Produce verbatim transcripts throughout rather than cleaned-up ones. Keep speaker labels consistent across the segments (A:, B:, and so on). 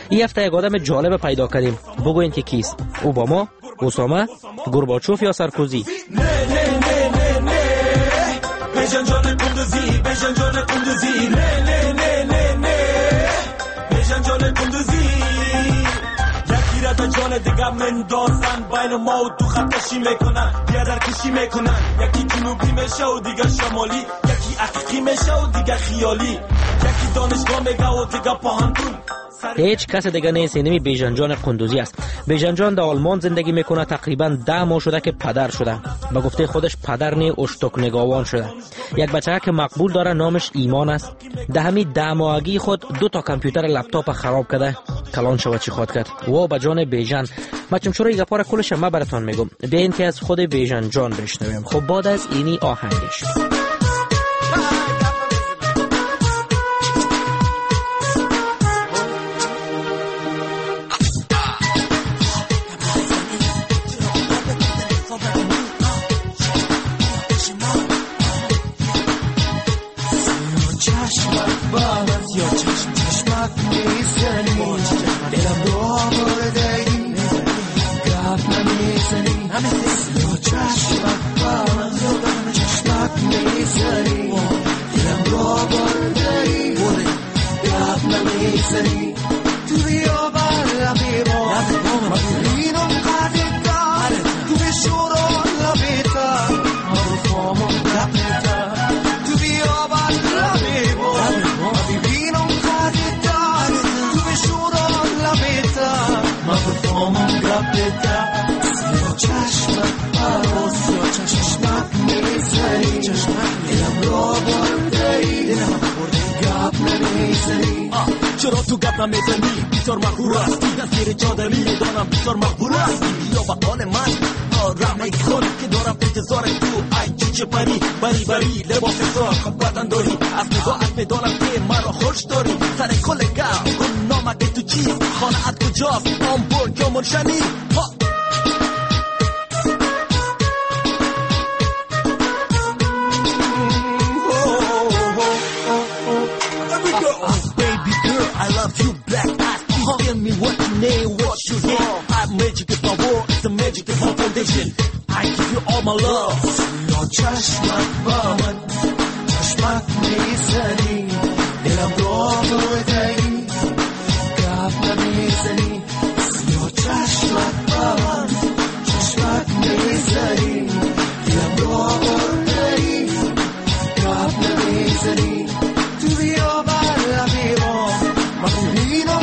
A: این هفته یک آدم جالب پیدا کردیم. بگوین که کیست؟ اوباما، اوسامه، گورباچوف یا سارکوزی؟
B: بیژن جان قندوزی، بیژن جان قندوزی، نه نه نه نه نه بیژن جان قندوزی. یکی را تا جان دیگه مندازن بین ما و تو خط کشی میکنن، بیادر کشی میکنن. یکی جنوبی میشه و دیگه شمالی، یکی حقیقی میشه و دیگه خیالی، یکی دانشگاه میگه و دیگه پاهندون.
A: هیچ کس دیگه نیست، اینمی بیژن جان قندوزی است. بیژن جان در آلمان زندگی میکنه، تقریبا ده ماه شده که پدر شده. به گفته خودش پدر نی اشتک نگاوان شده. یک بچه که مقبول داره، نامش ایمان است. ده همین ده ماهگی خود دو تا کامپیوتر لپتاپ خراب کرده. کلان شود چی خود کرد. و به جان بیژن بچم چرا این گپا را کلش ما براتون میگم. بیاین که از خود بیژن جان بشنویم. خب بعد از اینی آهنگش.
B: چرا تو گپ نمیزنی؟ بسیار مغرور هستی، دستگیر چادری میدانم بسیار مغرور هستی. یا به آن من رحمه کن که دارم انتظار تو. ای چوچه پری بری بری لباس ساخ بدن داری، از نگاهت میدانم که مرا خوش داری. سر کل گپ کن نامگه تو چیست؟ خانه ات کجاست؟ آمبورگ یا منشنی؟ Tell me what you need, what you want. I made you get my war, it's the magic of my foundation. I give you all my love. Your chashmak baman, chashmak mizani, dilam robo day, gapna mizani. Your chashmak baman, chashmak mizani, dilam robo day, gapna mizani. Tu vio balla vivo, ma tu vino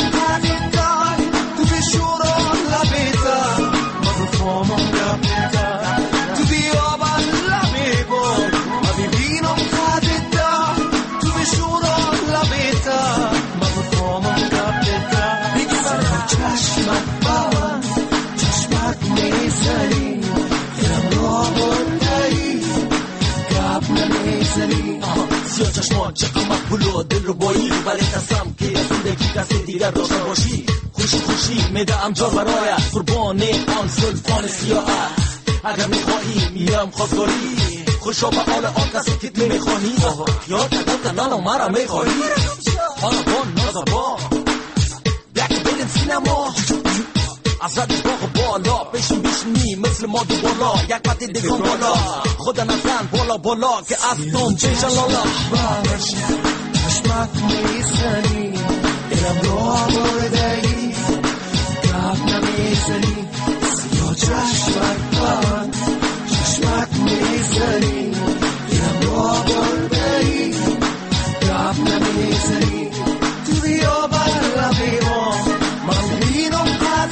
B: سیاه چشمان چقدر مقبول دل رو بایی، ولی تصم که از زندگی کسی دیگر داشته باشی. خوشی خوشی میده ام جان برایت، قربان آن زلفان سیاه. اگر میخواهی میرم خواستگاری، خوشا به حال آن کسی که میخواهی. یاد کدام کنال مرا میخواهی، حالا بان نازبان یک بریم سینما. از ردش باغ بالا بشین بشینی مثل ما دو بالا، یک پتی دیگم بالا خدا نزن بالا بالا که از دم چشن لالا. چشمک میزنی دلم رو بردهی، گپ نمیزنی سیاه چشمک من. چشمک میزنی دلم رو بردهی، گپ نمیزنی. تو بیا بر لبی ما من بینم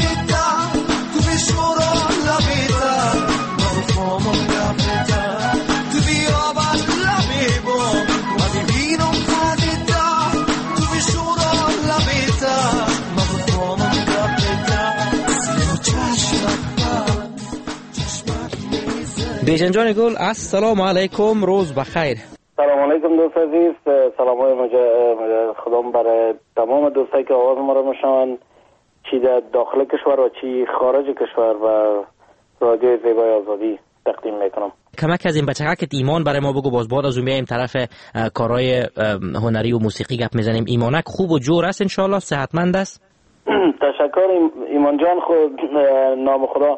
A: بیژن جان گل، السلام علیکم، روز بخیر.
C: سلام علیکم دوست عزیز، سلام های خدام برای تمام دوستایی که آواز ما را میشنون، چی در داخل کشور و چی خارج کشور، و رادیو زیبای آزادی تقدیم میکنم.
A: کمک از این بچه‌ها که ایمان برای ما بگو، باز بعد از اون میایم طرف کارهای هنری و موسیقی گپ میزنیم. ایمانک خوب و جور است ان شاء الله، صحتمند است؟
C: تشکر ایمان جان. خود نام خدا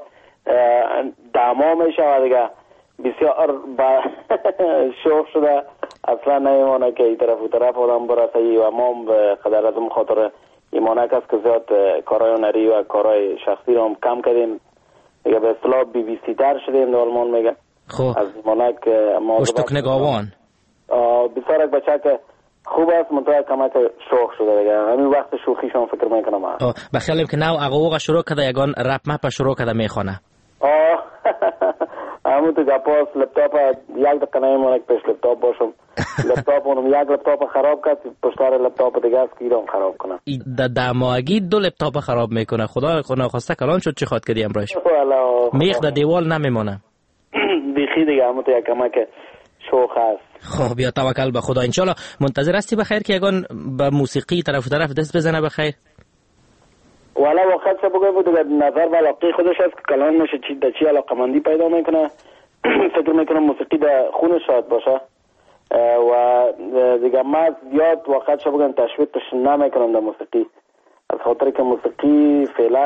C: دما می شود دیگه، بسیار با شوق شده، اصلا نمیمانه که این طرف و طرف آدم برسه و ما قدر از اون خاطر ایمانک است که زیاد کارهای هنری و کارهای شخصی رو هم کم کردیم دیگه، به اصطلاح بی بی سی تر شدیم در آلمان میگه.
A: خب
C: از ایمانک
A: اشتک نگاوان
C: بسیار یک بچه که خوب است، منطقه کمک شوق شده دیگه، همین وقت شوخیشون فکر میکنم.
A: بخیالیم که نو اقوق شروع کده یگان رپ مپ شروع کده میخونه.
C: آه همون تو گپاس لپتاپ یک دقیقه نمیمونه که پیش لپتاپ باشم، لپتاپ اونم یک لپتاپ خراب کرد، پشتار لپتاپ دیگه است که ایران خراب کنه.
A: در ماهگی دو لپتاپ خراب میکنه، خدا خدا خواسته کلان شد چی خواد کردی امروز میخ در دیوال نمیمونه
C: بیخی دیگه، همون تو یک کمک شوخ هست.
A: خب بیا توکل به خدا. انشالله منتظر هستی بخیر که یگان به موسیقی طرف و طرف دست بزنه بخیر؟
C: والا وقت چه بگوی بود دیگه، نظر و علاقه خودش هست که کلان میشه چی در چی علاقه مندی پیدا میکنه. فکر میکنم موسیقی در خونش شاید باشه و دیگه ما زیاد وقت چه بگویم تشویقش نمیکنم در موسیقی، از خاطر که موسیقی فعلا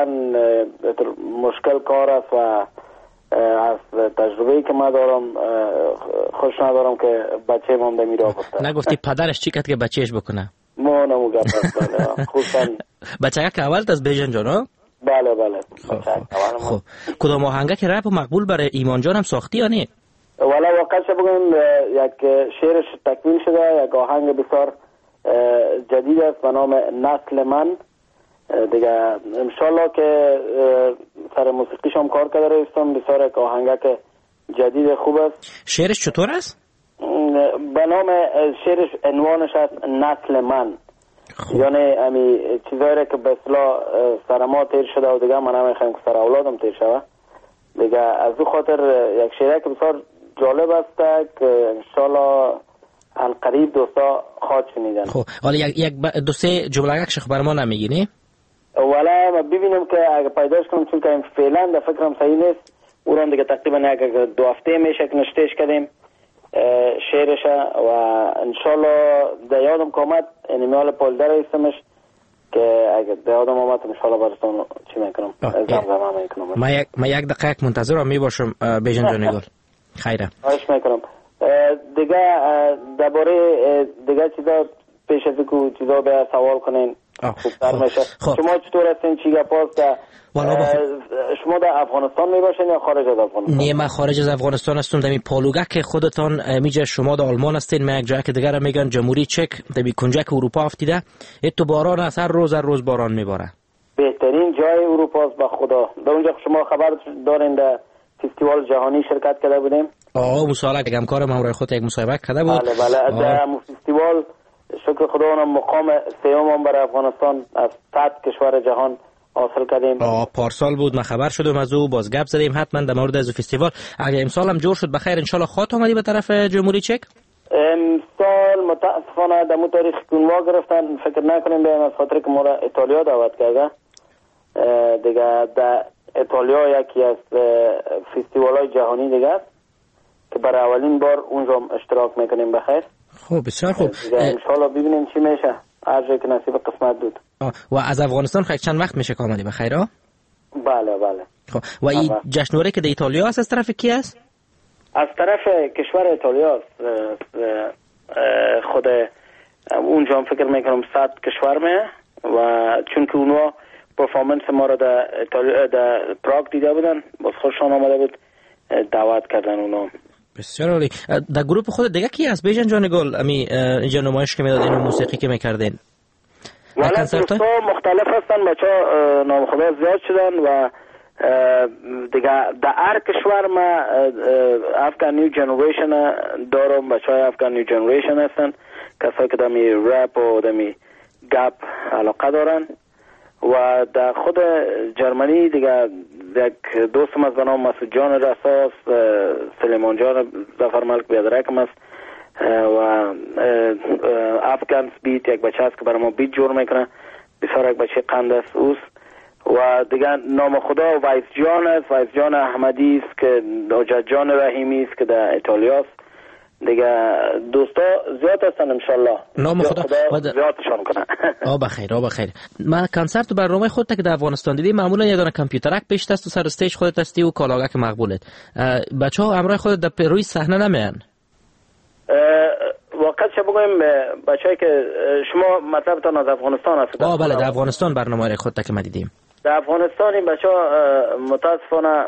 C: مشکل کار است و از تجربه‌ای که ما دارم خوش ندارم که بچه من به میرا بسته.
A: نگفتی پدرش چی کرد که بچهش بکنه؟
C: ما نموگه بله خوشن
A: بچه که اول از بیژن جان ها؟
C: بله بله.
A: خب کدام آهنگه که رپ مقبول برای ایمان جان هم ساختی یا نه؟
C: والا واقعا چه بگم یک شعرش تکمیل شده، یک آهنگ بسیار جدید است به نام نسل من دیگه، انشالله که سر موسیقیش هم کار کرده رایستم، بسیار یک آهنگه که جدید خوب است.
A: شعرش چطور است؟
C: به نام شعرش عنوانش است نسل من. خوب. یعنی امی چیزایی که به اصطلاح سر ما تیر شده و دیگه من نمیخوایم که سر اولادم تیر شده دیگه، از او خاطر یک شعره که بسیار جالب است که انشالله القریب دوستا خواهد شنیدن.
A: خب حالا یک یک دو سه جمله یک شخ بر ما نمیگینی؟
C: ولی ببینیم که اگه پیداش کنم، چون که فعلا در فکرم صحیح نیست، او رو دیگه تقریبا یک دو هفته میشه که نشتهش کردیم شعرش و انشالله در یادم که آمد انیمیال پالدر ایستمش که اگه در یادم آمد انشالله برستان چی میکنم زمزمه میکنم.
A: ما یک ما یک دقیقه منتظرم میباشم بیژن جان گل. خیره
C: خواهش میکنم. دیگه درباره دیگه چیزا پیش از اینکه چیزا به سوال کنین خوبتر میشه. شما چطور هستین؟ چی گپاست؟ شما در افغانستان میباشین یا خارج از افغانستان؟
A: نه من خارج از افغانستان هستم. دمی پالوگک خودتان میجه شما در آلمان هستین، من یک جای که دیگر میگن جمهوری چک، دمی کنجک اروپا افتیده. ات باران از هر روز هر روز باران میباره.
C: بهترین جای اروپا است به خدا. در اونجا شما خبر دارین در فستیوال جهانی شرکت کرده بودیم؟
A: آه مسابقه یک همکار من روی خود یک مسابقه کرده بود.
C: بله بله در فستیوال شکر خدا اونم مقام سوم برای افغانستان از صد کشور جهان حاصل کردیم.
A: آه پارسال بود من خبر شدم از او، باز گپ زدیم حتما در مورد از فستیوال. اگه امسال هم جور شد بخیر ان شاء الله خاط اومدی به طرف جمهوری چک؟
C: امسال متاسفانه در مو تاریخ کنوا گرفتن، فکر نکنیم بیایم از خاطر که ما را ایتالیا دعوت کرده دیگه. در ایتالیا یکی از فستیوال‌های جهانی دیگه است که برای اولین بار اونجا اشتراک میکنیم بخیر.
A: خوب بسیار خوب.
C: ان شاء الله ببینیم چی میشه، هر جایی که نصیب قسمت بود.
A: و از افغانستان خیلی چند وقت میشه که آمدی بخیر ها؟
C: بله بله.
A: خب و این جشنواره که در ایتالیا است از طرف کی است؟
C: از طرف کشور ایتالیا است. خود اونجا هم فکر میکنم صد کشور میه و چون که اونها پرفورمنس ما رو در ایتالیا در پراگ دیده بودن، باز خوششان آمده بود دعوت کردن اونا.
A: بسیار عالی. در گروه خود دیگه کی هست بیژن جان گل؟ امی اینجا نمایش که میدادین و موسیقی که میکردین؟
C: والا دوستا مختلف هستن، بچه‌ها نام خدا زیاد شدن و دیگه در هر کشور ما افغان نیو جنریشن دارم، بچه‌های افغان نیو جنریشن هستن، کسایی که دمی رپ و دمی گپ علاقه دارن. و در خود جرمنی دیگه یک دوستم از بنام مسعود جان رساس، سلیمان جان ظفر ملک بیادرکم است و افغان بیت یک بچه است که برای ما بیت جور میکنه، بسیار یک بچه قند است اوست. و دیگه نام خدا ویس جان است، ویس جان احمدی است که حجت جان رحیمی است که در ایتالیا است دیگه دوستا زیاد هستن انشالله.
A: نام خدا,
C: خدا زیادشان کنه.
A: آ بخیر آ بخیر. ما کنسرت برنامه خودت که در افغانستان دیدی معمولا یه دونه کامپیوترک پیش دست و سر استیج خودت هستی و کالاگک مقبولت. بچه‌ها همراه خودت در روی صحنه نمیان؟
C: واقعا چه بگویم بچه‌ای که شما مطلبتان از افغانستان هست؟
A: آ بله در افغانستان برنامه خودت که ما دیدیم.
C: در افغانستان این بچه‌ها متاسفانه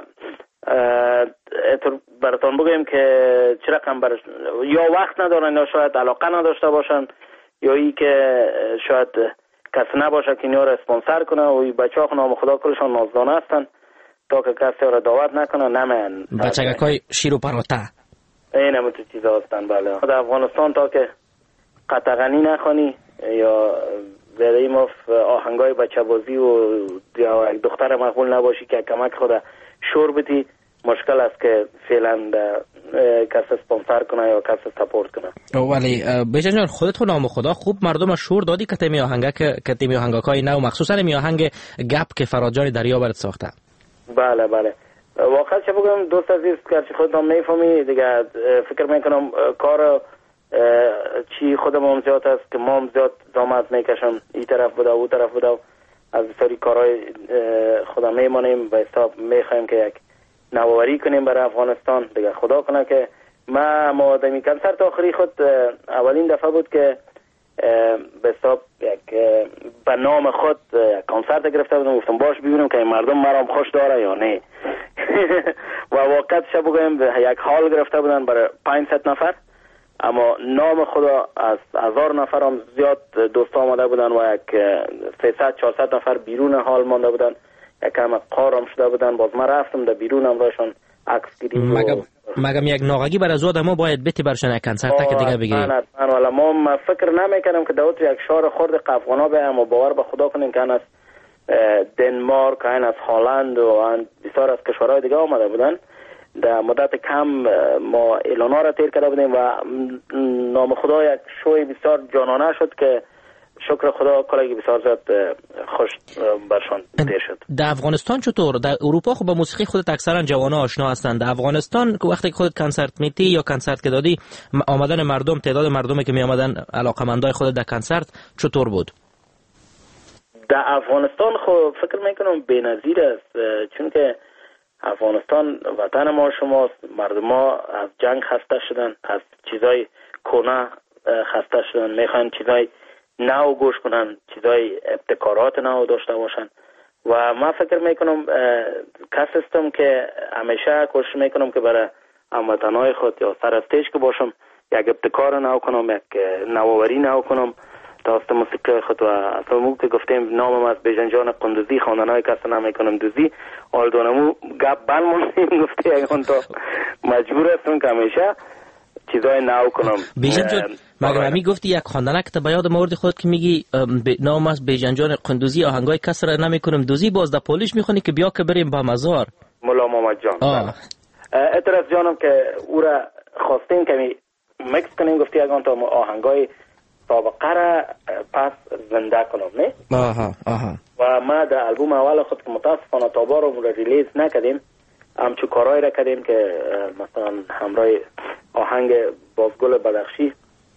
C: براتون بگویم که چه رقم بر یا وقت ندارن یا شاید علاقه نداشته باشن یا ای که شاید کسی نباشه که اینا رو اسپانسر کنه و این بچه‌ها خو نام خدا کلشان نازدانه هستن تا که کسی رو دعوت نکنه نمیان.
A: بچگکای شیر و پراته
C: این هم تو چیزا هستن. بله در افغانستان تا که قطغنی نخوانی یا برای ما آهنگای بچه بازی و یا یک دختر مقبول نباشی که کمک خود شور بدی مشکل است که فعلا کسی اسپانسر کنه یا کسی سپورت کنه.
A: ولی بیژن جان خودت خو نام خدا خوب مردم شور دادی که تیمی آهنگا که تیمی آهنگاکای نو مخصوصا می آهنگ گپ که فرادجان دریا برات ساخته.
C: بله بله واقعا چه بگم دوست عزیز که خودت هم نمیفهمی دیگه فکر میکنم کار چی خودم هم زیاد است که ما هم زیاد زحمت میکشم این طرف بوده و طرف بوده از سری کارهای خودم میمانیم و حساب میخوایم که یک نوآوری کنیم برای افغانستان دیگه. خدا کنه که ما ما دمی کنسرت آخری خود اولین دفعه بود که به حساب یک به نام خود کنسرت گرفته بودم. گفتم باش ببینم که مردم مرام خوش داره یا نه و واقعا چه بگویم یک حال گرفته بودن برای پانصد نفر اما نام خدا از هزار نفر هم زیاد دوست آمده بودن و یک سیصد چهارصد نفر بیرون حال مانده بودن. یک کم قارم شده بودن. باز من رفتم در بیرون هم راشون عکس گیریم.
A: مگم مگم یک ناغگی برای زود ما باید بتی برشن یک کنسرت که دیگه بگیریم.
C: نه نه ولی ما فکر نمیکنم که دوت یک شهر خرد قفقانا بیام و باور به خدا کنیم که از دنمارک این از هلند و بسیار از کشورهای دیگه آمده بودن. در مدت کم ما اعلانا را تیر کرده بودیم و نام خدا یک شوی بسیار جانانه شد که شکر خدا کلاگی بسیار زیاد خوش برشان تیر شد.
A: در افغانستان چطور؟ در اروپا خب با موسیقی خودت اکثرا جوانا آشنا هستند. در افغانستان وقتی که خودت کنسرت میتی یا کنسرت که دادی آمدن مردم تعداد مردمی که می آمدن علاقمندای خودت در کنسرت چطور بود؟
C: در افغانستان خب فکر میکنم بی‌نظیر است چون که افغانستان وطن ما شماست. مردم ها از جنگ خسته شدن از چیزای کهنه خسته شدن میخوان چیزای نو گوش کنن چیزای ابتکارات نو داشته باشن و من فکر میکنم کس هستم که همیشه کوشش میکنم که برای هموطنهای خود یا سر از تیش که باشم یک ابتکار نو کنم یک نوآوری نو کنم تاست موسیقی خود و اصلا که گفتیم نامم از بیژن جان قندوزی خواندنهای کس نمیکنم دوزی آلدونمو گپ بند موندیم گفتی اگه تا مجبور هستم که همیشه چیزای نو کنم.
A: بیژن جان مگر همی گفتی یک خواندنک تا به یاد مورد خود که میگی نام از بیژن جان قندوزی آهنگای کس را نمیکنم دوزی باز در پولیش میخونی که بیا که بریم با مزار
C: مولا محمد جان. اعتراض جانم که او را خواستیم که می مکس کنیم گفتی اگه تا آهنگای سابقه را پس زنده کنم نه؟
A: آها آها.
C: و ما در البوم اول خود که متاسفانه تابا رو ریلیز نکردیم همچو کارهایی را کردیم که مثلا همراه آهنگ بازگل بدخشی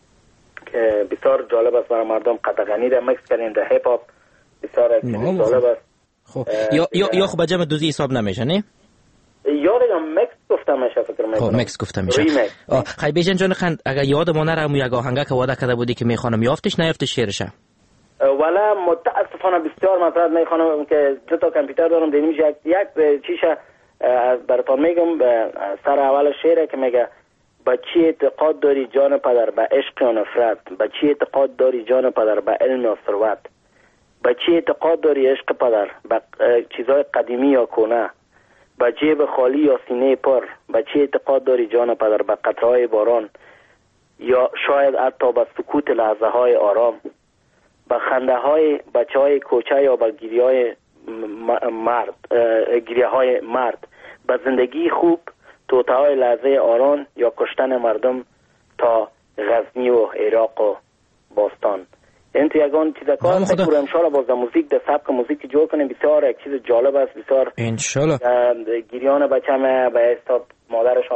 C: که بسیار جالب است برای مردم قطغنی را مکس کردیم در هیپ هاپ بسیار جالب است.
A: خب یا یا یا خب جمع دوزی حساب نمیشه نه؟
C: یا دیگه مکس گفتم میشه فکر میکنم.
A: خب مکس گفتم میشه. خیلی بیژن جان خند اگر یاد ما نره مو یک آهنگ که وعده کرده بودی که میخوانم یافتش نیافتش شعرشه؟
C: والا متاسفانه بسیار مطلب میخوانم که دو تا کامپیوتر دارم دیدیم یک یک چیشه براتون میگم سر اول شعره که میگه با چی اعتقاد داری جان پدر به عشق و نفرت، با چی اعتقاد داری جان پدر به علم و ثروت، با چی اعتقاد داری عشق پدر به چیزای قدیمی یا کهنه، با جیب خالی یا سینه پر، با چی اعتقاد داری جان پدر به قطره‌های باران یا شاید حتی به سکوت لحظه های آرام، به خنده های بچه های کوچه یا به گریه های مرد گریه های مرد، به زندگی خوب توطئه های لحظه آران یا کشتن مردم تا غزنی و عراق و باستان. این تو یگان چیز کار میکنم انشالله باز موزیک در سبک موزیک جور کنیم بسیار یک چیز جالب است بسیار
A: انشالله.
C: گریان بچه‌مه به حساب مادرش هم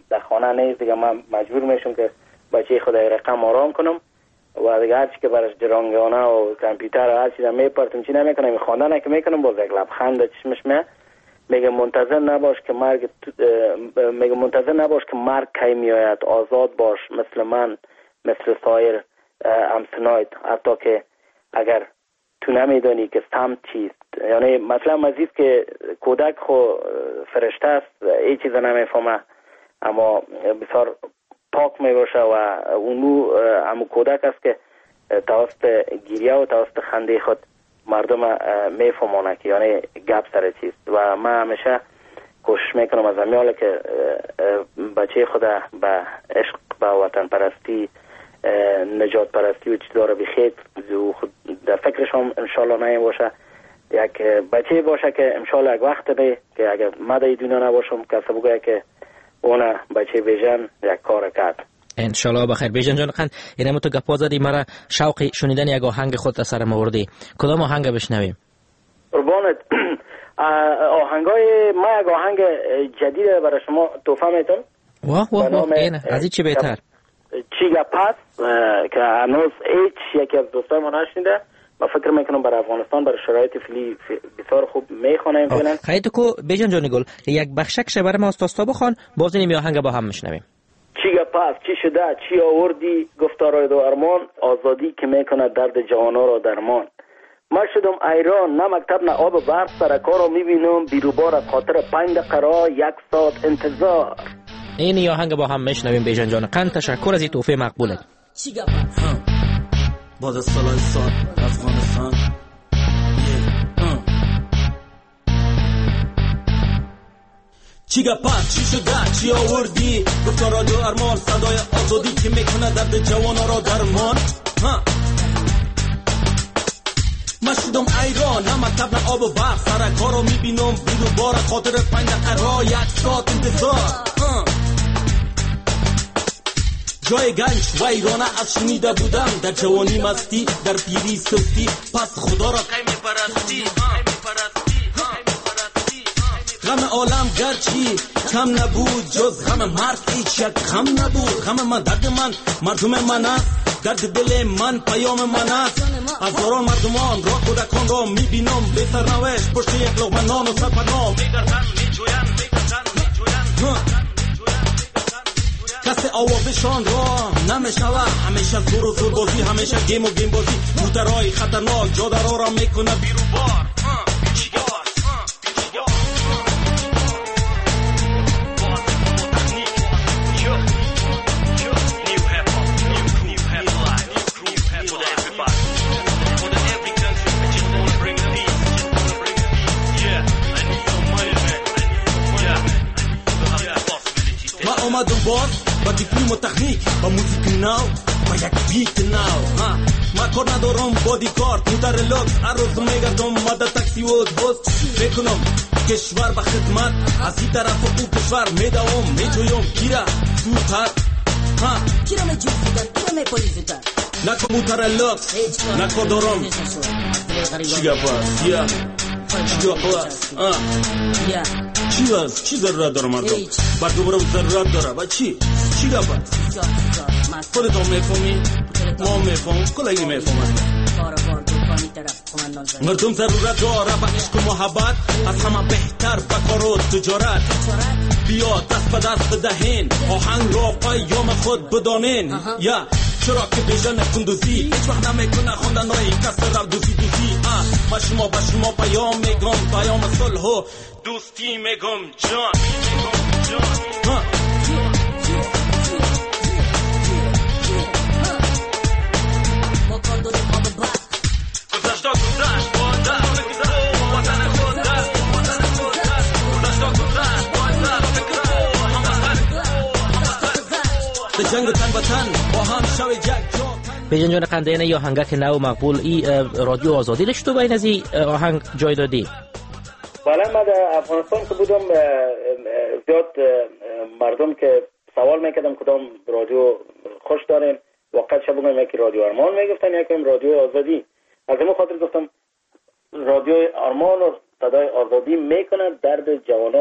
C: در خانه نیست دیگه، من مجبور میشم که بچه خود رقم آرام کنم و دیگه هرچی که برش جرانگانه و کامپیوتر و هر چیز میپرتم چی نمیکنم، خواندن که میکنم باز یک لبخند چشمش میاد، میگه منتظر نباش که مرگ میگه منتظر نباش که مرگ کی میآید، آزاد باش مثل من، مثل سایر همسنایت، حتی که اگر تو نمیدانی که سمت چیست. یعنی مثلا مزید که کودک خو فرشته است، هیچ چیز نمیفهمه اما بسیار پاک میباشه و اونو همون کودک است که توسط گریه و توسط خنده خود مردم میفهمونه که یعنی گپ سر چیست. و من همیشه کوشش میکنم از همیاله که بچه خود به عشق، به وطن پرستی، نجات پرستی و چیزا رو بخیر خود در فکرش هم انشالله نمی باشه، یک بچه باشه که انشالله یک وقت به که اگر مده دنیا نباشم کسی بگه که اون بچه بیژن یک کار کرد.
A: انشالله بخیر. بیژن جان قند اینم تو گپا زدی، مرا شوق شنیدن یک آهنگ خود سر موردی، کدام آهنگ بشنویم؟
C: قربانت آهنگای ما یک آهنگ جدید برای شما تحفه میتونم.
A: واه واه واه اینه از این چی بهتر؟
C: چیگا پس که هنوز هیچ یکی از دوستای ما نشنیده. ما فکر میکنم برای افغانستان برای شرایط فعلی بسیار خوب میخونه فعلا.
A: خیلی کو بیژن جان گل یک بخشک برای ما استاستا بخوان، باز این آهنگ با هم میشنویم.
C: چیگا پس چی شده چی آوردی گفتارای دو ارمان، آزادی که میکنه درد جوانا را درمان. ما شدم ایران نه مکتب نه آب برق، سر کارو میبینم بیروبار از خاطر پنج دقیقه یک ساعت انتظار.
A: این آهنگ با هم میشنویم. بیژن جان قند تشکر از این تحفه مقبولت.
B: چیگا پس بعد از سالهای سال افغانستان چیگا پس چی شده چی آوردی گفتار رادیو ارمان، صدای آزادی که میکنه درد جوانا را درمان. ما شدم ایران نه مکتب نه آب و برق، سر کارو میبینم بیرو بار خاطر پنج دقیقه را یک ساعت انتظار. جای گنج و ایرانه از شنیده بودم، در جوانی مستی در پیری سستی، پس خدا را قیم پرستی. غم عالم گرچی کم نبود جز غم مرد هیچ یک غم نبود. غم من درد من مردم من است، درد دل من پیام من است. هزاران مردمان را کودکان را میبینم به سرنوشت پشت یک لقمه نان و سرپناه میگردن میجوین میگردن میجوین. کسی آوازشان را نمیشنوه، همیشه زور و زور بازی، همیشه گیم و گیم بازی. موترهای خطرناک جاده را را میکنه بیرو بار. آمدم باز با دیپلم و تکنیک، با موزیک نو با یک بیت نو. ما کار ندارم بادیکارت موتر لوکس، هر روز میگردم ماده تاکسی و اتوبوس. میکنم کشور به خدمت، از این طرف و او کشور میدوم میجویم کیرا زودتر.
D: کیرا میجوی زودتر کیرا میپایی زودتر.
B: نکو موتر لوکس نکو دارم چیگا پاس یا چیگا پاس چی هست؟ چی ضرورت داره مردم؟ بر دوباره ضرورت داره با چی؟ چی گفت؟ خودت هم میفهمی؟ ما میفهم کلایی میفهم مردم ضرورت داره با عشق و محبت، از همه بهتر با کار و تجارت. بیا دست به دست بدهین، آهنگ را پیام خود بدانین. یا چرا که بیژن کندوزی هیچ وقت نمیکنه خوندنهای کس را دوزی دوزی. ما شما با شما پیام میگم، پیام صلح و دوستی میگم جان جان. گذشتا گذشت باید وطن گذشت وطن گذشت گذشتا گذشت باید به جنگ تن بتن با هم شوی جگ جا.
A: بیژن جان قند اینه یا آهنگک نو مقبول ای رادیو آزادی داشت تو باید از این آهنگ جای دادی؟
C: بالا من در افغانستان که بودم زیاد مردم که سوال میکردم کدام رادیو خوش داریم، وقت شب بگم یکی رادیو ارمان میگفتن یکی رادیو آزادی. از این خاطر گفتم رادیو ارمان و صدای آزادی میکنه درد جوانا را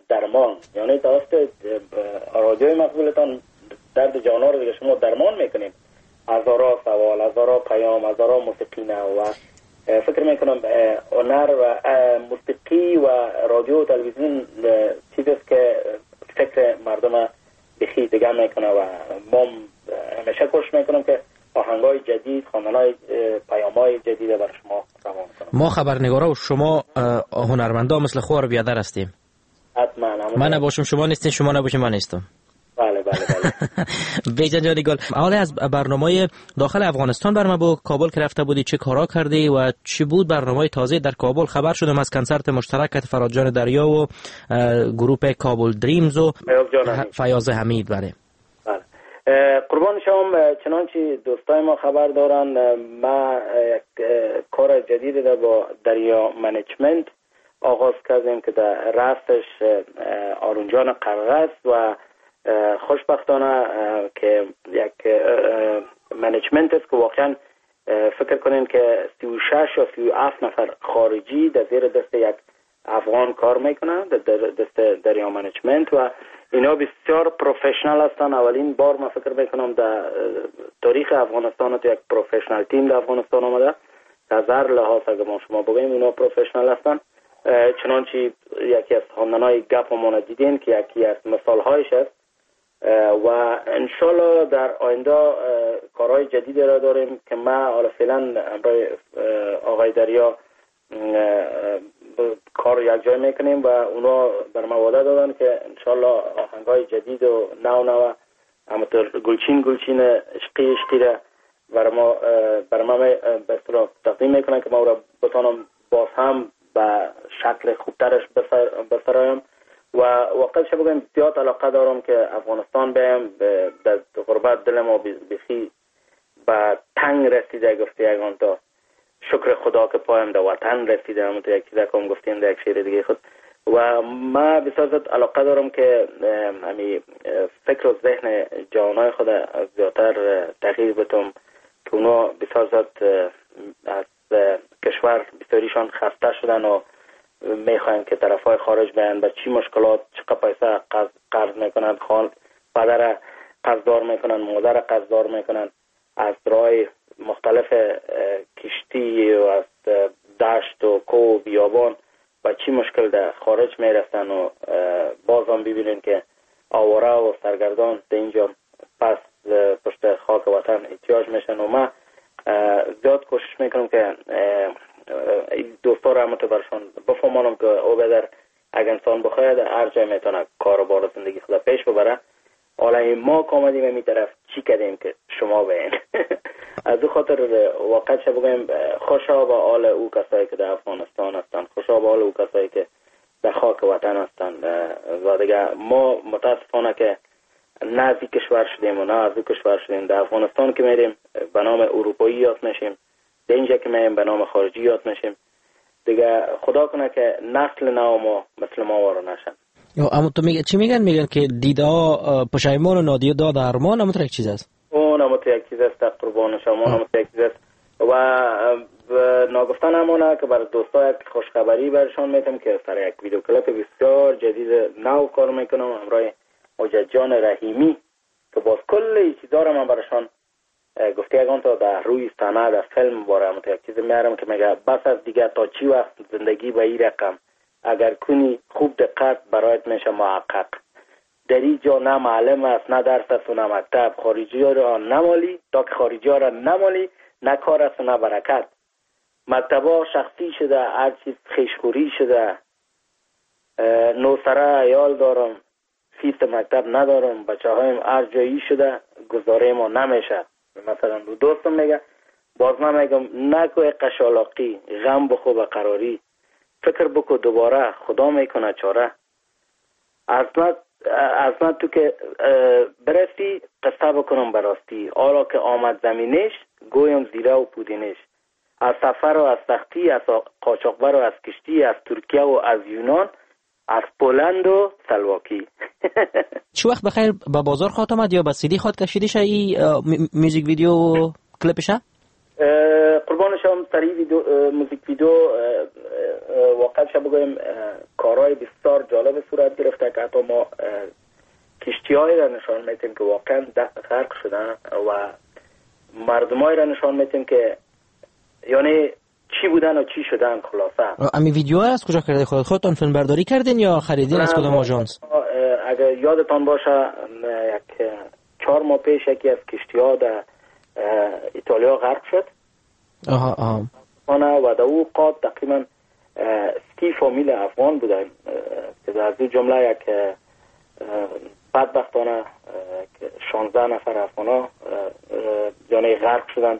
C: درمان، یعنی توسط رادیوی مقبولتان درد جانها رو دیگه شما درمان میکنیم. هزارا سوال، هزارا پیام، هزارا موسیقی نه و فکر میکنم هنر و موسیقی و رادیو و تلویزیون چیزی است که فکر مردم بخی دیگه میکنه و ما همیشه کوشش میکنم که آهنگای جدید، خواندنهای پیام‌های جدید برای شما روان کنم.
A: ما خبرنگارا و شما هنرمندا مثل خوار بیادر هستیم.
C: حتما.
A: من نباشم شما نیستین، شما نباشیم من نیستم.
C: بله بله بله.
A: بیژن جان گل، حالا از برنامه داخل افغانستان بر ما با کابل که رفته بودی چه کارا کردی و چی بود برنامه تازه در کابل؟ خبر شدم از کنسرت مشترک فراد جان دریا و گروه کابل دریمز و فیاض حمید. بله
C: بله. قربان شما، چنانچه دوستای ما خبر دارن ما یک کار جدید در با دریا منیجمنت آغاز کردیم که در راستش آرون جان قرغس و خوشبختانه که یک منیجمنت است که واقعا فکر کنین که سی و شش یا سی و هفت نفر خارجی در زیر دست یک افغان کار میکنن در دست دریا منیجمنت و اینا بسیار پروفشنال هستن. اولین بار من فکر میکنم در تاریخ افغانستان تو یک پروفشنال تیم در افغانستان آمده. از هر لحاظ اگه ما شما بگیم اینا پروفشنال هستن. چنانچه یکی از خواندنهای گپ ما دیدین که یکی از مثالهایش است و انشالله در آینده کارهای جدیدی را داریم که ما حالا فعلا همراه آقای دریا کار یک جای میکنیم و اونا بر ما وعده دادن که انشالله آهنگای جدید و نو نو همونطور گلچین گلچین عشقی عشقی را بر ما بر ما به اصطلاح تقدیم میکنن که ما را بتانم باز هم به شکل خوبترش بسرایم و واقعا بگم زیاد علاقه دارم که افغانستان بیم. در غربت دل ما بخی به تنگ رسیده گفته یکان تا شکر خدا که پایم در وطن رسیده، همونطور یکی دکم گفتیم در یک شعر دیگه خود و ما بسیار زیاد علاقه دارم که همی فکر و ذهن جوانای خود زیادتر تغییر بتم که اونا بسیار زیاد از کشور بسیاریشان خسته شدن و میخواین که طرفای خارج بیان به چی مشکلات چقدر پیسه قرض میکنن، خان پدر قرضدار میکنن، مادر قرضدار میکنن، از رای مختلف کشتی و از دشت و کو و بیابان و چی مشکل در خارج میرسن و باز هم ببینین که آواره و سرگردان در اینجا پس پشت خاک وطن احتیاج میشن و ما زیاد کوشش میکنم که دوستا را همونطور برشان بفهمانم که او بدر اگر انسان بخواید هر جای میتونه کار و بار زندگی خدا پیش ببره. حالا ما که آمدیم این طرف چی کردیم که شما بین از او خاطر واقعا چه بگویم خوشا به حال او کسایی که در افغانستان هستن، خوشا به حال او کسایی که در خاک وطن هستن و دیگه ما متاسفانه که نه از این کشور شدیم و نه از او کشور شدیم. در افغانستان که میریم به نام اروپایی یاد میشیم، در اینجا که میریم به نام خارجی یاد میشیم. دیگه خدا کنه که نسل نو ما مثل ما وارو نشن.
A: اما تو میگه چی میگن؟ میگن که دیدا پشیمان و نادیه داد ارمان همونطور یک چیز است.
C: اون همونطور یک چیز است قربان شما، همونطور یک چیز است و ناگفتن همونه که برای دوستا یک خوشخبری برشان میتم که سر یک ویدیو کلیپ بسیار جدید نو کار میکنم همراه حجت جان رحیمی که باز کل چیزا رو من برشان گفته یکان تا در روی صحنه در فیلم باره همونطور یک چیز میارم که میگه بس از دیگه تا چی وقت زندگی به این رقم اگر کنی خوب دقت برایت میشه محقق. در اینجا نه معلم است نه درس است و نه مکتب، خارجی ها را نمالی تا که خارجی ها را نمالی نه کار است و نه برکت. مکتب ها شخصی شده، هر چیز خیشخوری شده. نوسره ایال دارم، فیس مکتب ندارم، بچه هایم هر جایی شده، گزاره ما نمیشه. مثلا دو دوستم میگه باز من میگم نکوی قشالاقی، غم بخو به قراری، فکر بکو دوباره خدا میکنه چاره. عظمت عظمت تو که برسی قصه بکنم براستی، حالا که آمد زمینش گویم زیره و پودینش. از سفر و از سختی، از قاچاقبر و از کشتی، از ترکیه و از یونان، از پولند و سلواکی.
A: چه وقت بخیر به بازار خواهد آمد یا به سیدی خواهد کشیدش ای میوزیک ویدیو و کلیپشه؟
C: قربان شما سری ویدیو موزیک ویدیو واقعا چه بگویم کارهای بسیار جالب صورت گرفته که حتی ما کشتی‌هایی را نشان میتیم که واقعا غرق شدن و مردمایی را نشان میتیم که یعنی چی بودن و چی شدن. خلاصه
A: امی ویدیو از کجا کرده خودت؟ خودتون فیلم برداری کردین یا خریدین از کدام آژانس؟
C: اگر یادتان باشه یک چهار ماه پیش یکی از کشتی‌ها در ایتالیا غرق شد.
A: آها آها.
C: و در او قاد تقریبا سی فامیل افغان بودن که از این جمله یک بدبختانه شانزده نفر افغانا یعنی غرق شدن،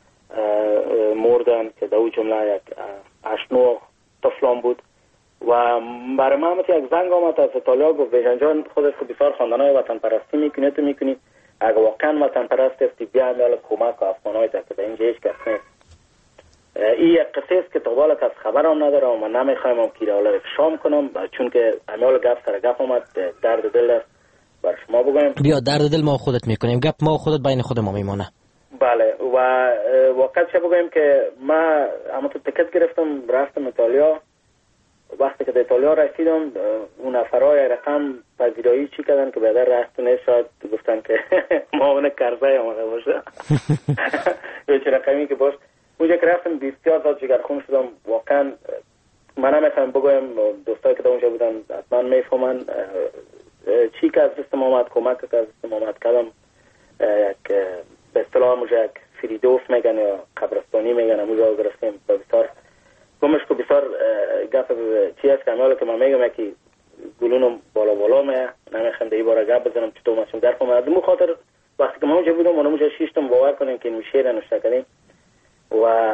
C: مردن که در او جمله یک هشت نه طفلان بود. و برای من یک زنگ آمد از ایتالیا، گفت بیژن جان خودت که بسیار خواندنهای وطن پرستی میکنی تو میکنی، اگه واقعا وطن پرست هستی بیا امیال کمک و افغانهای تا که در اینجا هیچ کس نیست. این یک قصه است که طوال کس خبرم نداره و من نمیخوایم هم که حالا افشام کنم، چون که امیال گپ سر گپ آمد، درد دل است برای شما بگویم.
A: بیا درد دل ما خودت میکنیم، گپ ما خودت بین خود ما میمونه.
C: بله. و واقعا چه بگویم که ما اما تو تکت گرفتم رفتم ایتالیا. وقتی که در ایتالیا رسیدم اون نفرای رقم پذیرایی چی کردن که بعد رفت نشد، گفتن که ما اون کرزه آمده باشه یا چه رقمی که باش. اونجا که رفتم بسیار زاد جگرخون شدم. واقعا من نمیخوام بگویم، دوستایی که در اونجا بودن حتما میفهمن چی که از دستم آمد، کمک که از دستم آمد کردم. یک به اصطلاح اونجا یک فریدوف میگن یا قبرستانی میگن، اونجا گرفتیم بسیار گمش که بسیار گپ چی است که امیالا که من میگم یکی گلونم بالا بالا میه، نمیخوام در این باره گپ بزنم چطور ماشون در کنم. از اون خاطر وقتی که من اونجا بودم من اونجا شیشتم باور کنیم که این شعر نوشته کردیم و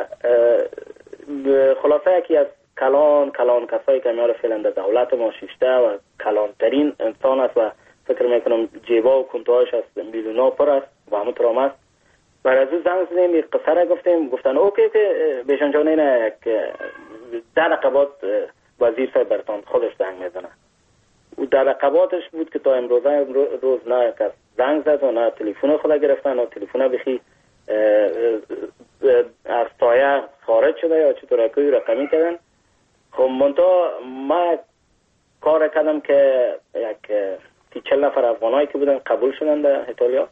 C: خلاصه یکی از کلان کلان کسایی که امیالا فعلا در دولت ما شیشته و کلانترین انسان است و فکر میکنم جیبا و کنتوهاش از میلیونا پر است و همونطور هم است. برای از اون زنگ زدیم یک قصه را گفتیم، گفتن اوکی که بیژن جان اینه یک در رقبات وزیر صاحب برتان خودش زنگ میزنه. او در رقباتش بود که تا امروزه روز نه کس زنگ زد و نه تلفن خود گرفتن و تلفن بخی از سایه خارج شده یا چطور که رقمی کردن. خب منطقه ما کار کردم که یک تی چل نفر افغانایی که بودن قبول شدن در ایتالیا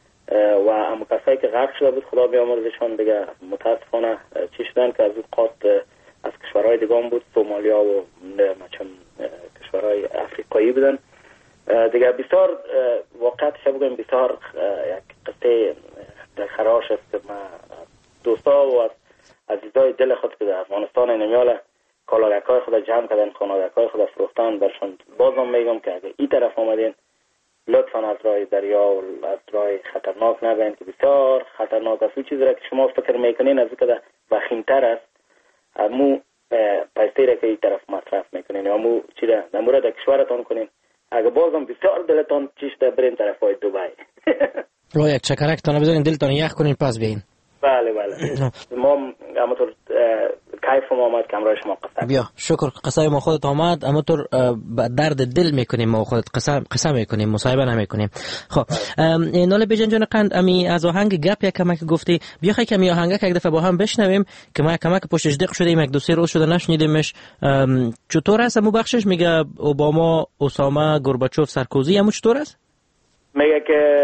C: و اما کسایی که غرق شده بود خدا بیامرزشان دیگه متاسفانه چی شدن که از اون قاد از کشورهای دیگه بود، سومالیا و مثلا کشورهای افریقایی بودن دیگه. بسیار واقعا چه بگم بسیار یک قصه در خراش است که ما دوستا و از عزیزای دل خود که در افغانستان نمیاله کالاگکای خود جمع کردن، خانوادکای خود فروختن برشون. بازم میگم که اگه این طرف آمدین لطفاً از راه دریا و از راه خطرناک نبین که بسیار خطرناک است. اون چیزی را که شما فکر میکنین از اینکه وخیمتر است، امو پیستی را که این طرف مصرف میکنین یا امو چی را در مورد کشورتان کنین، اگه بازم بسیار دلتان چیش در برین طرف های دوبای
A: رو یک چکرک تانه بزنین دلتان یخ کنین پس بیین.
C: بله بله. ما همونطور کیف ما آمد که همراه شما قصه
A: بیا شکر قصه ما خودت آمد، همونطور درد دل میکنیم ما خودت قصه قصه میکنیم، مصاحبه نمیکنیم. خب ناله بیژن جان قند امی از آهنگ گپ یک کمک گفتی، بیا خیلی کمی آهنگ یک دفعه با هم بشنویم که ما کمک پشتش دق شدیم، یک دو سه روز شده نشنیدیمش. چطور است مو بخشش؟ میگه اوباما، اوساما، گورباچوف، سارکوزی، همون چطور است؟
C: میگه که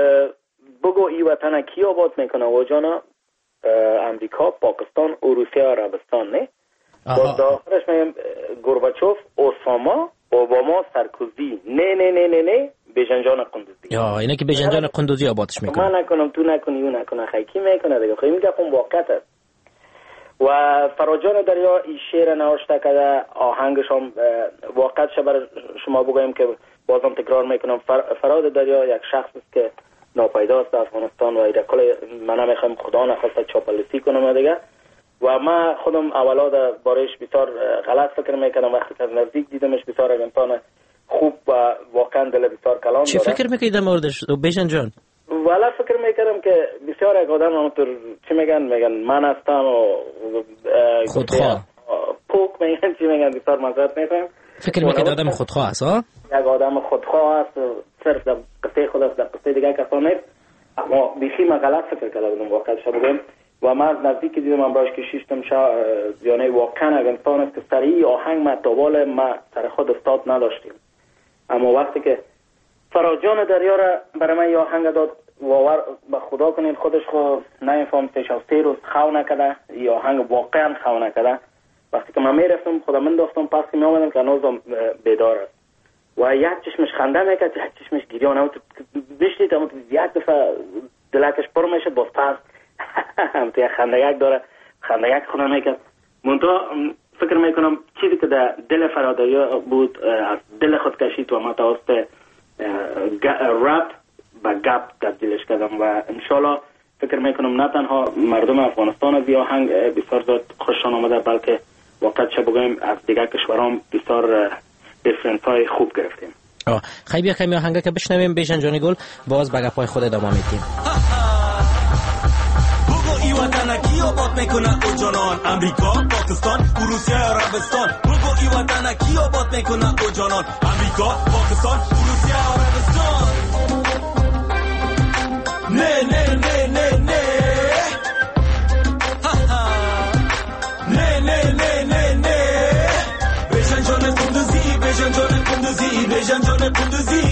C: بگو ای وطن کی آباد میکنه و جانا امریکا، پاکستان و روسیه و عربستان. نه با داخلش میگم گورباچوف، اوساما، اوباما، سارکوزی. نه نه نه نه نه بیژن جان قندوزی.
A: یا اینه که بیژن جان قندوزی آبادش میکنه.
C: من نکنم تو نکنی اون نکنه خیکی میکنه دیگه. خب میگه خون واقعیت است. و فراجان دریا این شعر نوشته کرده، آهنگش هم واقعیت شبر شما بگویم که بازم تکرار میکنم فراد دریا یک شخص است که ناپیداست در افغانستان و ایده کل من نمیخوام خدا نخواسته چاپلوسی کنم دیگه. و من خودم اولا در بارش بسیار غلط فکر میکنم، وقتی که از نزدیک دیدمش بسیار انسان خوب و واقعا دل بسیار کلام داره.
A: چی فکر میکنید در موردش بیژن جان؟
C: والا فکر میکردم که بسیار یک آدم همونطور چی میگن میگن من هستم و
A: خودخواه
C: پوک میگن چی میگن بسیار مزرد میکنم.
A: فکر میکنید آدم خودخواه است ها؟
C: یک آدم خودخواه است، صرف در قصه خود است، در قصه دیگه کسان نیست. اما بیخی من غلط فکر کرده بودم واقعا شب بگم و من از نزدیک دیدم امراش که شیشتم شا یعنی واقعا اگر انسان است که سریع آهنگ مطابال ما سر خود استاد نداشتیم، اما وقتی که فراجان دریا را برای من آهنگ داد باور به خدا کنید خودش خود نمیفهم سه و سه روز خو نکده یا آهنگ واقعا خو نکده. وقتی که من میرفتم خدا من داستم پس که می آمدم که هنوزم بیدار است و یک چشمش خنده میکرد یک چشمش گریان هم بشنید هم یک دفعه دلکش پر میشد باز پس هم تو یک خندگک داره خندگک خونه میکرد. منطقه فکر میکنم چیزی که در دل فرادریا بود از دل خود کشید و ما توسط رپ و گپ تبدیلش کردم و انشالله فکر میکنم نه تنها مردم افغانستان از این آهنگ بسیار زیاد خوششان آمده بلکه واقعا چه بگویم از دیگر کشورام بسیار ریفرنس های خوب گرفتیم.
A: خیلی بیا کمی آهنگه که بشنویم بیژن جان گل باز به گپای خود ادامه میدیم.
B: ای وطن کی آباد میکنه او جانان امریکا پاکستان روسیه عربستان بگو ای وطن کی آباد میکنه او جانان امریکا پاکستان روسیه عربستان نه نه نه نه نه نه نه نه نه نه بیژن جان قندوزی بیژن جان قندوزی بیژن جان قندوزی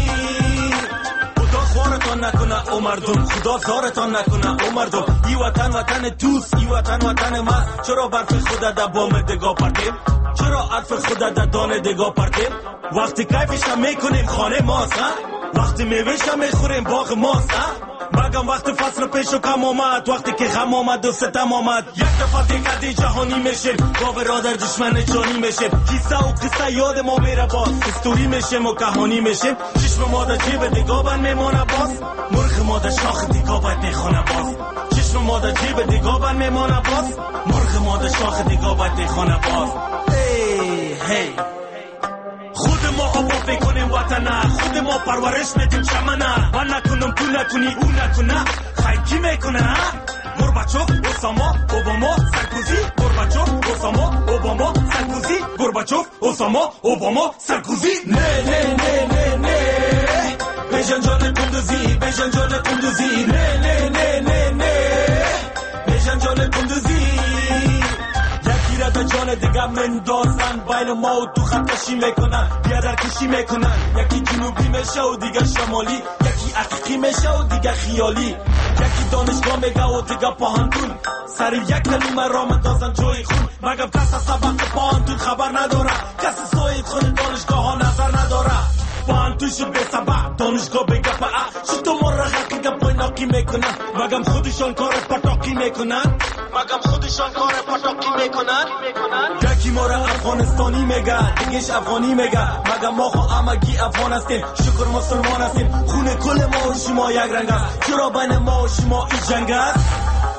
B: خورتان نکنه او مردم خدا زارتان نکنه او مردم ای وطن وطن دوست ای وطن وطن ما چرا برف خدا در بام دگاه پرتیم چرا عرف خدا در دانه دگاه پرتیم وقتی کیفش هم میکنیم خانه ماست وقتی میوهش هم میخوریم باغ ماست مگم وقتی فصل پیش و کم آمد وقتی که غم آمد و ستم آمد یک دفعه دیگه دی جهانی میشیم با برادر دشمن جانی میشیم کیسه و قصه یاد ما میره باز استوری میشیم و کهانی میشیم چشم ما در جیب دیگاه بند میمانه باز مرغ ما در شاخ دیگاه باید میخونه باز چشم ما در جیب دیگاه بند میمانه باز مرغ ما در شاخ دیگاه باید میخونه باز هی هی خود ما آباد میکنیم وطنه خود ما پرورش میدیم چمنه من نکنم تو نکنی او نکنه خیلی کی میکنه گورباچوف اوساما اوباما سرکوزی گورباچوف اوساما اوباما سرکوزی گورباچوف اوساما اوباما سرکوزی نه نه نه نه نه بیژن جان قندوزی بیژن جان قندوزی نه نه نه نه نه بیژن جان قندوزی یکی را در جان دیگه مندازن بین ما و تو خط کشی میکنن بیادر کشی میکنن یکی جنوبی میشه و دیگه شمالی یکی حقیقی میشه و دیگه خیالی یکی دانشگاه میگه و دیگه پاهندون سر یک کلمه را مندازن جوی خون مگم کس از سبق پاهندون خبر نداره کس سوید خود دانشگاه ها نظر نداره پاهندون شد به سبق دانشگاه بگه پا شد و مرغت که گپ ناکی میکنن مگم خودشان کار پتاکی میکنن مگم خودشان کار پتاکی میکنن یکی ما را افغانستانی میگه دیگهش افغانی میگه مگم ما خو همگی افغان هستیم شکر مسلمان هستیم خون کل ما و شما یک رنگ است چرا بین ما و شما این جنگ است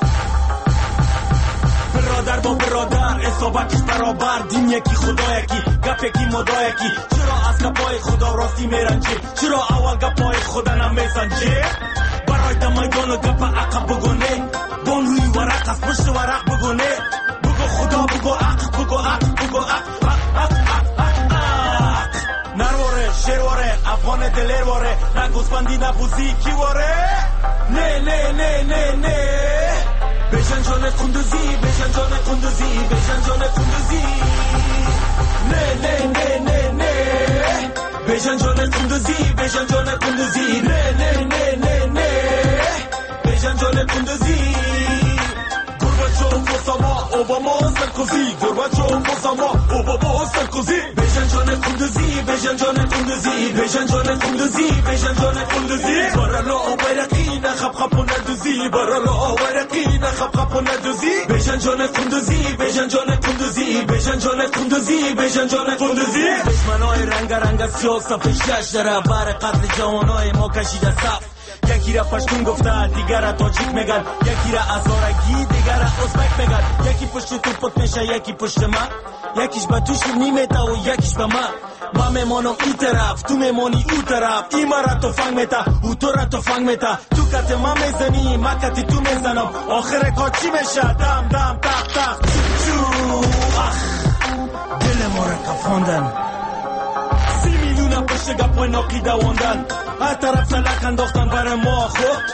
B: برادر با برادر اصابتش برابر دین یکی خدا یکی گپ یکی مدا یکی چرا از گپای خدا راستی میرنجی چرا اول گپای خدا نمیسنجی برای دمیدان و گپ عقب بگونه بان روی ورق از پشت ورق بگونه بگو خدا بگو عق بگو عق بگو عق عق عق عق عق نرواره شیرواره افغان دلیر واره نگوزبندی نبوزی کی واره نه نه نه نه نه بیژن جان قندوزی بیژن جان قندوزی بیژن جان قندوزی نه نه نه نه نه بیژن جان قندوزی بیژن جان قندوزی نه نه نه نه نه بیژن جان قندوزی گورباچوف اوساما اوباما سرکوزی گورباچوف اوساما اوباما سرکوزی بیژن جان قندوزی بیژن جان قندوزی بیژن جان قندوزی بیژن جان قندوزی برالا اوبرقی نخب خب ندوزی برالا اوبرقی نخب خب ندوزی بیژن جان قندوزی بیژن جان قندوزی بیژن جان قندوزی بیژن جان قندوزی دشمنای رنگ رنگ سیاست شش داره بر قتل جوانای ما کشیده صف یکی را پشتون گفته دیگر را تاجیک میگن یکی را ازارگی دیگر را ازبک میگن یکی پشت تو پت میشه یکی پشت من یکیش به توش نیمیته و یکیش به من من میمانم ای طرف تو میمانی او طرف ای ما را تفنگ میته او تو را تفنگ میته تو کت من میزنی من کتی تو میزنم آخر کار چی میشه دم دم تق تق چو اخ دل ما را کفاندن سی میلیون پشت گپای ناقی دواندن هر طرف سلک انداختن برای ما خو هر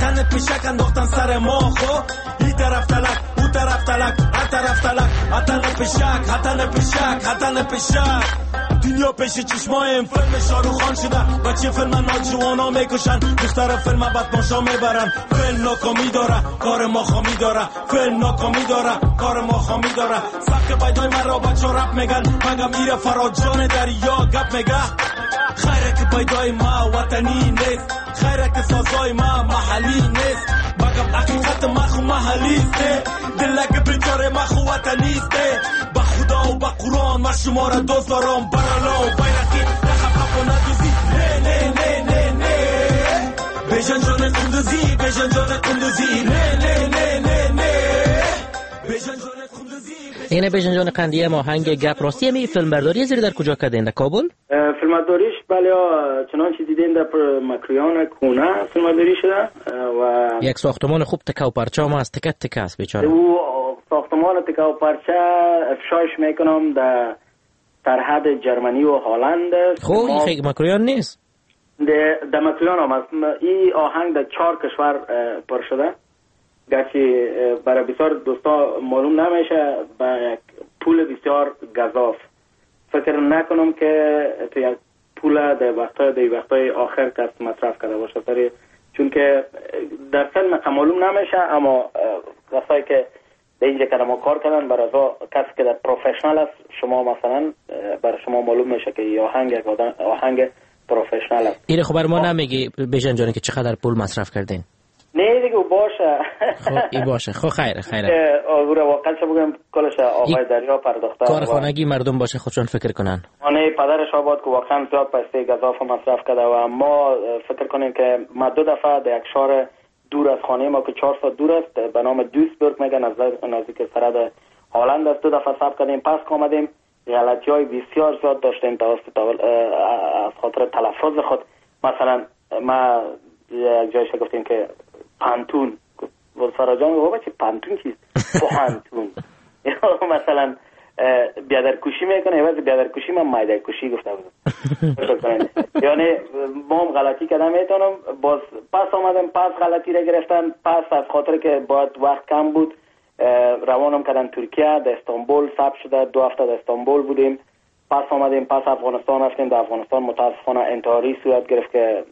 B: تن پیشک انداختن سر ما خب این طرف تلک اون طرف تلک هر طرف تلک هتن پیشک هتن پیشک هتن پیشک دنیا پیش چشمایم فیلم شاروخان شده بچه فیلم ناجوانا میکشن دختر فیلم بدماشا میبرن فیلم ناکامی داره کار ما خامی داره فیلم ناکامی داره کار ما خامی داره سبک پیدای من را بچه رپ میگن مگه میره فراجان دریا گپ میگه خیره که پیدای ما وطنی نیست خیره که سازای ما محلی نیست بگم حقیقت ما خو محلی است دلک بیچاره ما خو وطنی است با خدا و با قرآن ما شما را دوست دارم برالا و بیرقی رخب خب و ندوزی نه نه نه نه نه بیشن جان کندوزی بیشن جان کندوزی نه نه نه نه نه بیشن جان کندوزی.
A: اینه بیژن جان قندیه ما هنگ گپ راستی می فیلم برداری زیر در کجا کردین؟ در کابل؟
C: فیلم برداریش بله چنانچه دیدین در مکریان کونه فیلم برداری شده و
A: یک ساختمان خوب تکه و پرچه هم هست تکه تکه است بیچاره.
C: او ساختمان تکه و پرچه افشایش میکنم در سرحد جرمنی و هلند است.
A: خب این خیلی مکریان نیست؟
C: در مکریان هم هست. این آهنگ در چهار کشور پر شده گرچه برای بسیار دوستا معلوم نمیشه با یک پول بسیار گزاف. فکر نکنم که تو یک پول در وقتای در وقتای آخر کس مصرف کرده باشه سری چون که در فیلم معلوم نمیشه اما کسایی که در اینجا که ما کار کردن برای کسی که در پروفشنال است شما مثلا برای شما معلوم میشه که این آهنگ آهنگ پروفشنال است.
A: این خبر ما نمیگی بیژن جان که چقدر پول مصرف کردین؟
C: نه دیگه باشه.
A: خب ای باشه. خب خیره خیره.
C: آگوره واقعا چه بگم کلش آقای دریا پرداخته.
A: کار خانگی مردم باشه خودشون فکر کنن.
C: آنه پدرش آباد که واقعا زیاد پیسه گزاف مصرف کرده و ما فکر کنیم که ما دو دفعه در یک شهر دور از خانه ما که چهار ساعت دور است به نام دویسبورگ میگن از نزدیک سرحد هلند است دو دفعه ثبت کردیم پس آمدیم غلطی‌های بسیار زیاد داشتیم توسط از خاطر تلفظ خود مثلا ما یک جایش گفتیم که پانتون فراجان گفت بچه پانتون چیست؟ پانتون مثلا بیادرکشی میکنه عوض بیادرکشی من مایدرکشی گفته بودم یعنی ما هم غلطی کردم میتونم باز پس آمدم پس غلطی را گرفتن پس از خاطر که باید وقت کم بود روانم کردن ترکیه در استانبول ثبت شده دو هفته در استانبول بودیم پس آمدیم پس افغانستان رفتیم در افغانستان متاسفانه انتحاری صورت گرفت که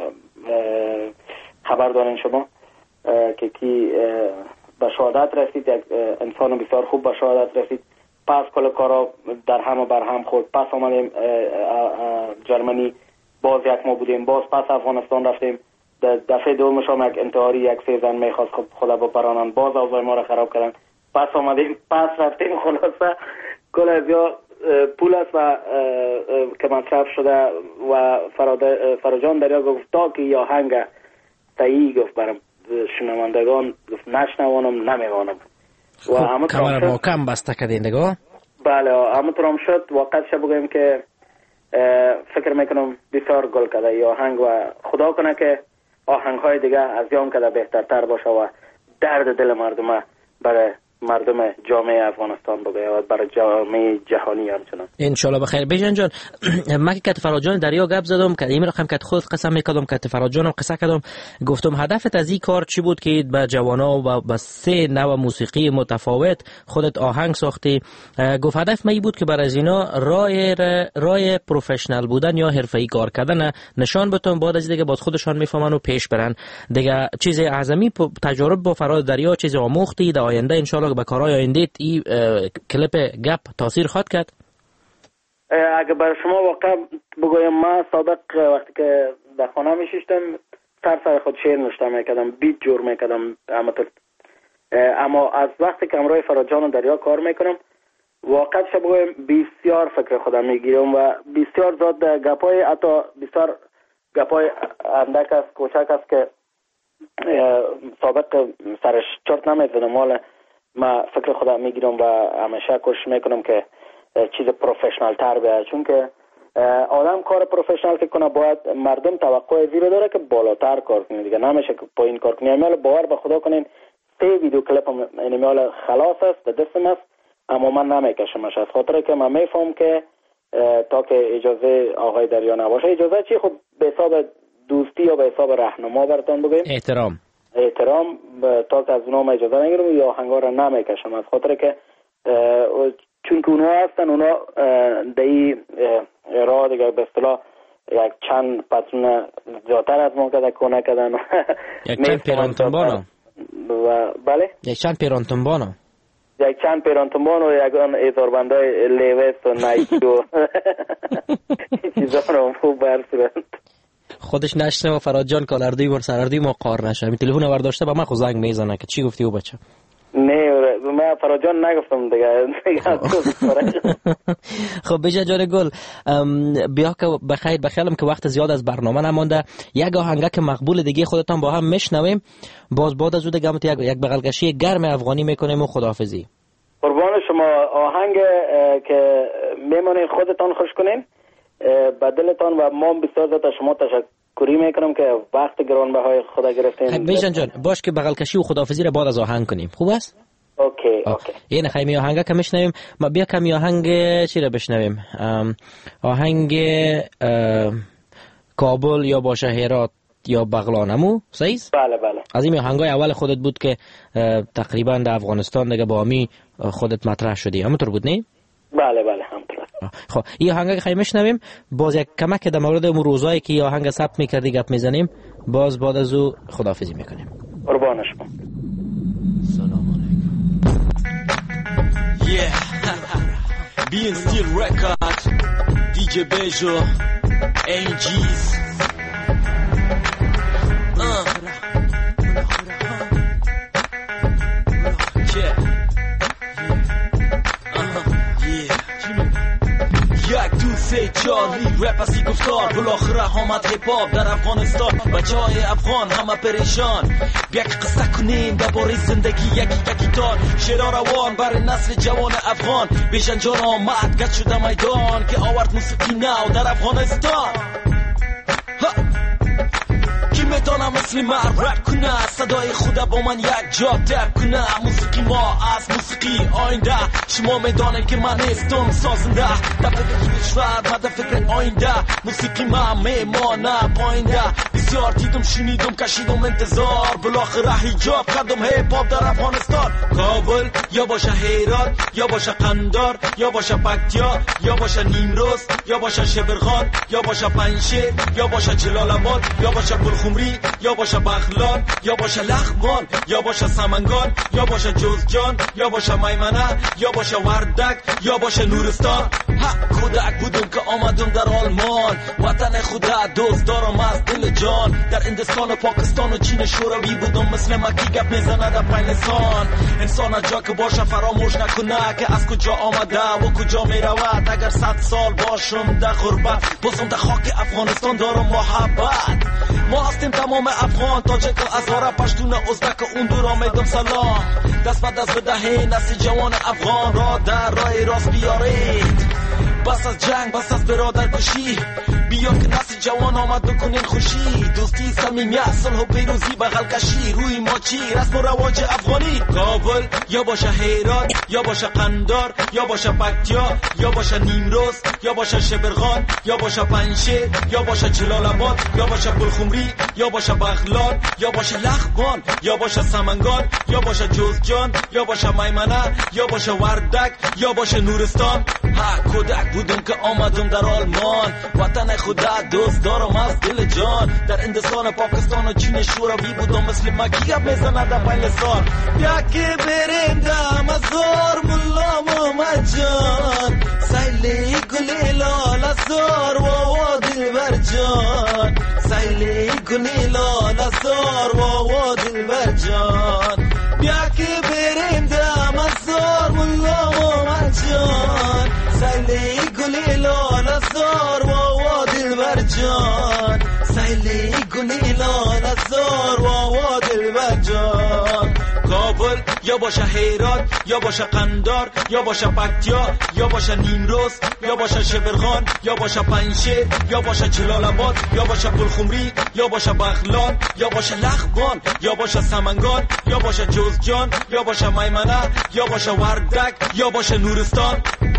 C: خبر دارین شما که کی به شهادت رسید یک انسان بسیار خوب به شهادت رسید پس کل کارا در هم و بر هم خورد پس آمدیم جرمنی باز یک ما بودیم باز پس افغانستان رفتیم دفعه دومش هم یک انتحاری یک سیزن میخواست خدا بپرانن باز اوضاع ما را خراب کردن پس آمدیم پس رفتیم خلاصه کل از یا پول است و که مصرف شده و فراجان دریا گفت تا که یا هنگ تایی گفت برم شنوندگان گفت نشنوانم نمیوانم
A: و همه کامر محکم بسته کردین دیگه
C: بله همونطور هم شد واقعا شد بگویم که فکر میکنم بسیار گل کرده یا آهنگ و خدا کنه که آهنگ های دیگه از یام کرده بهترتر باشه و درد دل مردم برای مردم جامعه افغانستان بگه و برای جامعه جهانی همچنان
A: انشالله بخیر. بیژن جان من که فراجان دریا گپ زدم که این رقم که خود قسم میکردم که فراجانم قصه کردم گفتم هدفت از این کار چی بود که به جوانا و به سه نوع موسیقی متفاوت خودت آهنگ ساختی؟ گفت هدف من بود که برای اینا راه راه پروفشنال بودن یا حرفه‌ای کار کردن نشان بدم بعد از دیگه باز خودشان میفهمن و پیش برن دیگه. چیز اعظمی تجربه با فراد دریا چیز آموختی در آینده انشالله به کارهای آینده این کلیپ گپ تاثیر خواهد کرد؟
C: اگه برای شما واقعا بگویم ما سابق وقتی که در خانه میشیشتم سر سر خود شعر نوشته میکردم بیت جور میکردم اما از وقتی که امروی فراجان و دریا کار میکنم واقعا شما بگویم بسیار فکر خودم میگیرم و بسیار زاد گپای حتی بسیار گپای اندک است کوچک است که سابق سرش چرت نمیزنم حالا ما فکر خودم میگیرم و همیشه کوشش میکنم که چیز پروفشنال تر بیاد چون که آدم کار پروفشنال که کنه باید مردم توقع زیرو داره که بالاتر کار کنه دیگه نمیشه که پایین کار کنه. امیال باور به خدا کنین سه ویدیو کلیپ هم امیال خلاص است در دستم است اما من نمیکشمش از خاطر که من میفهم که تا که اجازه آقای دریا نباشه اجازه چی خب به حساب دوستی یا به حساب راهنما براتون بگیم
A: احترام
C: احترام تا که از اونها ما اجازه نگیرم یا آهنگا را نمیکشم، از خاطر که چون که اونها هستن اونا دایی راه دیگه به اصطلاح یک چند پتون زیادتر از ما کده کنه کدن
A: یک چند پیرانتنبانو
C: و بله
A: یک چند پیرانتنبانو
C: یک چند پیرانتنبانو و یک آن ایزاربندهای لیوست و نایکی و چیزا رو خوب برسورند
A: خودش نشنه و فراد جان کالاردوی بر سراردوی ما قار نشه. می تلفن برداشته با من خود زنگ میزنه که چی گفتی او بچه؟
C: نه من فراد جان نگفتم دیگه.
A: خب بیژن جان گل بیا که بخیر بخیالم که وقت زیاد از برنامه نمانده، یک آهنگک مقبول دیگه خودتان با هم میشنویم، باز بعد از او دیگه یک یک بغلکشی گرم افغانی میکنیم و خداحافظی.
C: قربان شما. آهنگ که میمونین خودتان خوش کنین به دلتان و ما بسیار زیاد شما تشکری میکنم که وقت گرانبهای خدا گرفتین.
A: بیژن جان باش که بغلکشی و خداحافظی را بعد از آهنگ کنیم، خوب است؟
C: اوکی اوکی.
A: این خیلی آهنگ که میشنویم، ما بیا کمی آهنگ چی را بشنویم؟ آهنگ کابل یا باشه هرات یا بغلانمو، صحیح؟
C: بله بله.
A: از این آهنگای اول خودت بود که تقریبا در افغانستان دیگه با می خودت مطرح شدی، همونطور بود نه؟
C: بله بله همونطور.
A: خب این آهنگ خیلی میشنویم، باز یک کمک در مورد اون روزایی که این آهنگ ثبت میکردی گپ میزنیم، باز بعد از او خداحافظی میکنیم.
C: قربان شما.
B: سلام علیکم. Yeah. Being Steel Record دی جی Bejo A G's uh. Yeah. یک دو سه چاری رپ اسی گفتار بالاخره آمد هیپ هاپ در افغانستان، بچه های افغان همه پریشان، بیا که قصه کنیم درباره زندگی یکی یکی تان، شعرها روان برای نسل جوان افغان. بیژن جان آمد گشت شده میدان که آورد موسیقی نو در افغانستان. کی میتونه مثل من رپ کنه، صدای خدا با من یک جا تپ کنه. موسیقی ما از موسیقی آینده، شما میدانید که من نیستم سازنده، در فکر کشور من در فکر آینده، موسیقی ما میمانه پاینده. بسیار دیدم شنیدم کشیدم انتظار، بالاخره حجاب کردم هیپ هاپ در افغانستان. کابل یا باشه هرات یا باشه قندار یا باشه پکتیا یا باشه نیمروز یا باشه شبرغان یا باشه پنجشیر یا باشه جلال آباد یا باشه بلخمری یا باشه بغلان یا باشه لخبان یا باشه سمنگان یا باشه جوزجان یا باشه میمنه یا باشه وردک یا باشه نورستان. ها کودک بودم که آمدم در آلمان، وطن خدا دوست دارم از دل جان. در هندوستان و پاکستان و چین شوروی بودم، مثل مکی گپ میزنه در پاکستان. انسان جا که باشه فراموش نکنه که از کجا آمده و کجا میرود. اگر صد سال باشم در غربت، بازم در خاک افغانستان دارم محبت. ما هستیم تمام افغان، تاجک و هزاره، پشتون ازبک و اون دور آمیدم سلام. دست به دست بدهین نسل جوان افغان را در راه راست بیارید. بس از جنگ بس از برادر کشی، بیا که نسل جوان آمد بکنین خوشی. دوستی صمیمیت صلح و پیروزی بغل کشی، روی ما چی رسم و رواج افغانی. کابل یا باشه هرات یا باشه قندار یا باشه پکتیا یا باشه نیمروز یا باشه شبرغان یا باشه پنجشیر یا باشه جلال آباد یا باشه بلخمری یا باشه بغلان یا باشه لخبان یا باشه سمنگان یا باشه جوزجان یا باشه میمنه یا باشه وردک یا باشه نورستان. ها کودک بودم که آمدم در آلمان، وطن خدا دوست دارم از دل جان. در هندوستان و پاکستان و چین شوروی بودم، مثل مکی گپ میزنه در پاکستان. بیا که بریم در مزار ملا محمد جان، سیلی گلی لاله زار و و دلبر جان، سیلی گلی لاله زار و و دلبر جان. بیا که بریم در مزار ملا محمد جان، سیلی گلی لاله زار و و دلبر جان، سیلی گلی لاله زار و و دلبر جان. کابل یا باشه هرات یا باشه قندار یا باشه پکتیا یا باشه نیمروز یا باشه شبرغان یا باشه پنجشیر یا باشه جلال آباد یا باشه بلخمری یا باشه بغلان یا باشه لخبان یا باشه سمنگان یا باشه جوزجان یا باشه میمنه یا باشه وردک یا باشه نورستان.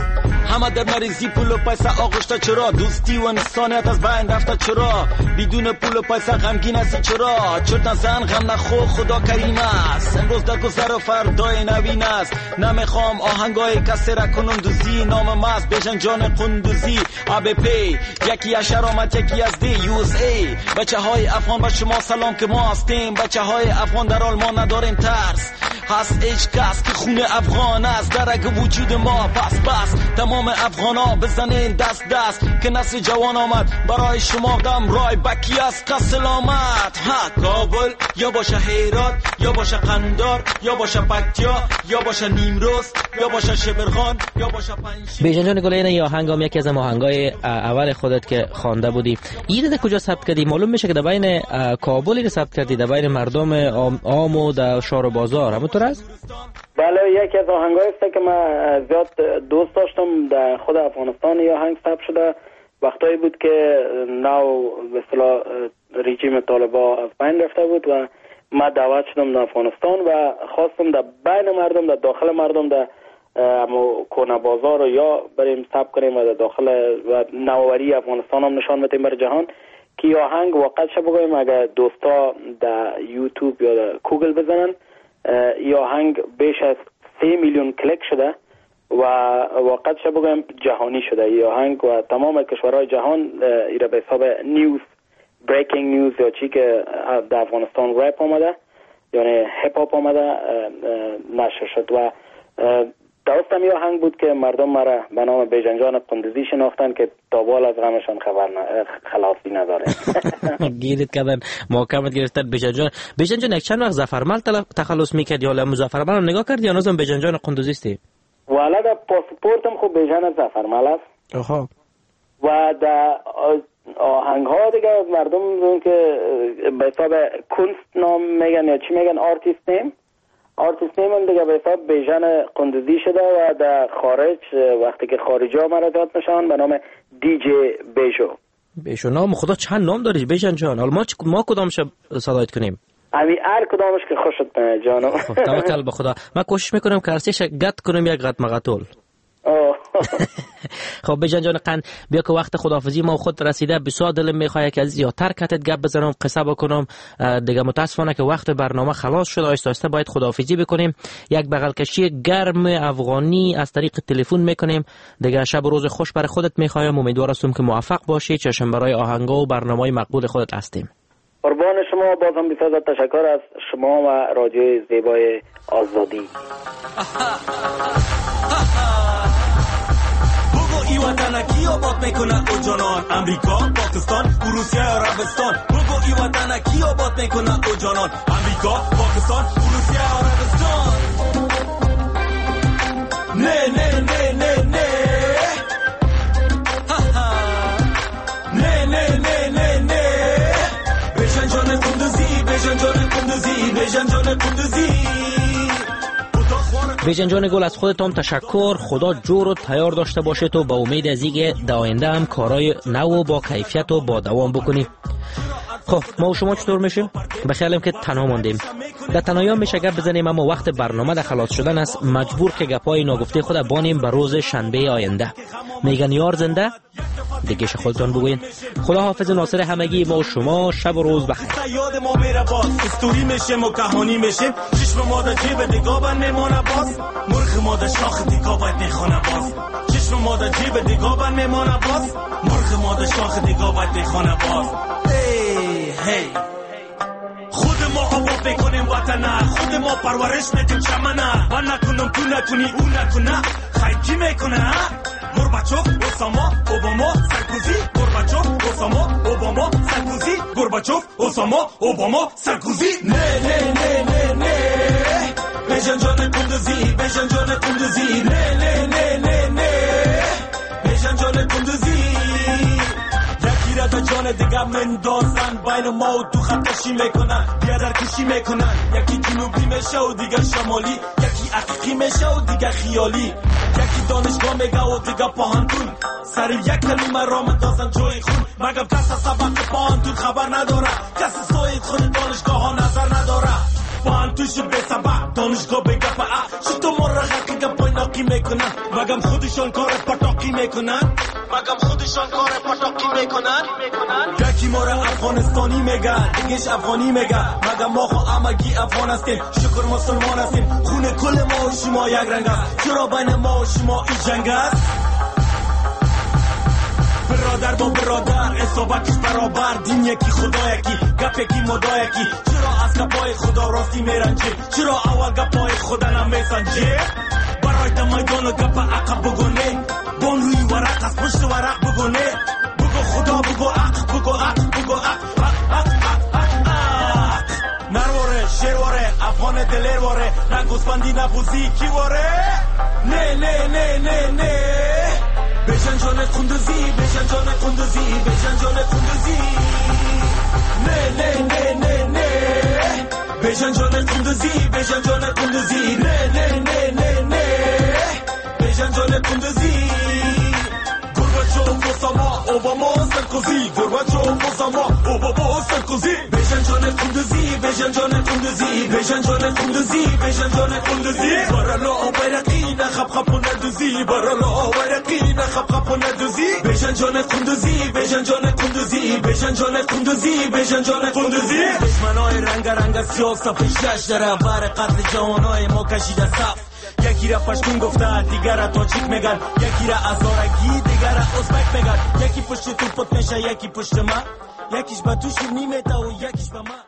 B: همه در مریضی پول و پیسه آغشته چرا؟ دوستی و انسانیت از بین رفته چرا؟ بدون پول و پیسه غمگین هستی چرا؟ چرت نزن غم نخور خدا کریم است. امروز در گذر و فردای نوین است. نمیخوام آهنگای کسی را کنم دوزی. نام ماست بیژن جان قندوزی. آب پی یکی از شرامت یکی از دی یو اس ای. بچه های افغان به شما سلام که ما هستیم. بچه های افغان در آلمان نداریم ترس. هست هیچ کس که خون افغان است در اگه وجود ما. بس بس تمام افغان ها بزنین دست دست که نسل جوان آمد برای شما دم رای بکی از سلامت. ها کابل یا باشه هیرات یا باشه قندار یا باشه پکتیا یا باشه نیمروز یا باشه شبرغان یا باشه پنجشیر.
A: بیژن جان گل، این آهنگام یکی از آهنگای اول خودت که خوانده بودی، ایده در کجا ثبت کردی؟ معلوم میشه که در بین کابل ثبت کردی، در بین مردم عام و در شهر و بازار، همونطور است؟
C: بله، یکی از آهنگایی است که من زیاد دوست داشتم در خود افغانستان. یا آهنگ ثبت شده وقتایی بود که نو به اصطلاح رژیم طالبان از بین رفته بود و من دعوت شدم در افغانستان و خواستم در بین مردم، در داخل مردم، در کونه بازار رو یا بریم ثبت کنیم و در داخل و نوآوری افغانستان هم نشان بدیم بر جهان که آهنگ واقعا چه بگویم اگر دوستا در یوتیوب یا در گوگل بزنن، این آهنگ بیش از سه میلیون کلیک شده و واقعا چه بگویم جهانی شده این آهنگ و تمام کشورهای جهان ایره به حساب نیوز، بریکینگ نیوز یا چی که در افغانستان رپ آمده یعنی هپ هاپ آمده نشر شد و درستم یه آهنگ بود که مردم مرا به نام بیژن جان قندوزی شناختن که تا بال از غمشان خبر ن... خلاصی نداره.
A: گیرید کردن محاکمت گرفتن بیژن جان. بیژن جان یک چند وقت ظفرمل تخلص میکرد یا مظفرمل رو نگاه کردی یا نازم بیژن جان قندوزی استی؟
C: والا در پاسپورتم خوب بیژن ظفرمل است.
A: آها.
C: و در آهنگ ها دیگه مردم که به حساب کنست نام میگن یا چی میگن، آرتیست نیم آرتیست نیم هم دیگه به حساب بیژن قندوزی شده و در خارج وقتی که خارجی ها مرا داد نشان به نام دی جی بیژو.
A: بیژو نام خدا چند نام داری بیژن جان؟ حالا ما, ما کدامش صدایت کنیم؟
C: امی هر کدامش که خوشت کنه جانم.
A: توکل به خدا. من کوشش میکنم که ارسیش گت کنم یک غت مغتول. خب بیژن جان قند بیا که وقت خداحافظی ما خود رسیده. بسیار دلم میخواد که از زیادتر کتت گپ بزنم، قصه بکنم دیگه. متاسفانه که وقت برنامه خلاص شد، آهسته آهسته باید خداحافظی بکنیم. یک بغل کشی گرم افغانی از طریق تلفن میکنیم دیگه. شب و روز خوش برای خودت میخوایم. امیدوارم که موفق باشی. چشم برای آهنگا و برنامه‌های مقبول خودت هستیم.
C: قربان شما. بازم بسیار تشکر از شما و رادیوی زیبای آزادی.
B: ای وطن کی آباد میکنه او جانان؟ امریکا، پاکستان، روسیه، عربستان. بگو ای وطن کی آباد میکنه او جانان؟ امریکا، پاکستان، روسیه، عربستان. نه نه نه نه نه نه نه نه نه نه بیژن جان قندوزی، بیژن جان قندوزی، بیژن جان قندوزی.
A: بیژن جان گل از خودت هم تشکر. خدا جور و تیار داشته باشه تو با امید از اینکه در آینده هم کارهای نو با کیفیت و با دوام بکنی. خب ما و شما چطور میشیم؟ بخیالم که تنها ماندیم. در تنهایی هم میشه گپ بزنیم، اما وقت برنامه در خلاص شدن است. مجبور که گپای ناگفته خود بانیم به روز شنبه آینده. میگن یار زنده دیگه خودتون بگوین. خدا حافظ ناصر همگی ما و شما. شب و روز بخیر.
B: یاد ما میره باز استوری میشیم و کهانی میشیم. چشم ما در جیب دیگه بند میمونه باز. مرغ ما در شاخ دیگه باید میخونه باز. چشم ما در جیب دیگه بند میمونه باز. مرغ ما در شاخ دیگه باید میخونه باز. هی هی خود ما آباد میکنیم وطنه، خود ما پرورش میدیم چمنه. من نکنم تو نکنی او نکنه، خیلی کی میکنه؟ گورباچوف، اوساما، اوباما، سرکوزی. گورباچوف، اوساما، اوباما، سرکوزی. گورباچوف، اوساما، اوباما، سرکوزی. نه نه نه نه نه بیژن جان قندوزی، بیژن جان قندوزی. نه نه نه نه نه بیژن جان قندوزی. یکی را تا جان دیگه مندازن بین ما و تو خط کشی میکنن، بیادر کشی میکنن. یکی جنوبی میشه و دیگه شمالی، یکی حقیقی میشه و دیگه خیالی. یکی دانشگاه میگه و دیگه پاهنتون، سر یک کلمه را مندازن جوی خون. مگم کس سبق پاهنتون خبر نداره، کس سوید خود دانشگاه ها نظر نداره. فان توش به سبب دانشگاه بگه فعق شد تو مرغقی که پایناقی میکنن مگم خودشان کار پتاقی میکنن مگم خودشان کار پتاقی میکنن یکی ما را افغانستانی میگن دیگهش افغانی میگن مگم ما خو امگی افغان هستیم شکر مسلمان هستیم خون کل ما و شما یک رنگ است چرا بین ما و شما این جنگ است برادر با برادر اصابتش برابر دین یکی خدا یکی گپ یکی مدا یکی چرا از گپای خدا راستی میرنجی چرا اول گپای خدا نمیسنجی برای دمیدان و گپ عقب بگونه بان روی ورق از پشت ورق بگونه بگو خدا بگو عق بگو عق بگو عق عق عق عق عق نرواره شیرواره افغان دلیرواره نه گوسفندی نه بوزی کی واره نه نه نه نه نه بشن جان قندوزی بشن جان قندوزی بشن جان قندوزی نه نه نه نه نه بشن جان قندوزی بشن جان قندوزی نه نه نه نه نه بشن جان قندوزی گورباچوف اوساما اوباما سرکوزی گورباچوف اوساما اوباما سرکوزی بشن جان قندوزی بشن جان قندوزی بشن جان قندوزی بشن جان قندوزی برالا بیرقی نخب خب ندوزی برالا بیرقی نخب خب ندوزی بشن جان قندوزی بشن جان قندوزی بشن جان قندوزی بشن جان قندوزی دشمنای رنگ رنگ سیاه صف شش در بر قتل جوانای ما کشیده صف یکی را پشتون گفته دیگر را تاجیک میگن یکی را ازارگی دیگر را ازبک میگن یکی پشت تو پت میشه یکی پشت من یکیش به تو شیرنی میده و یکیش به من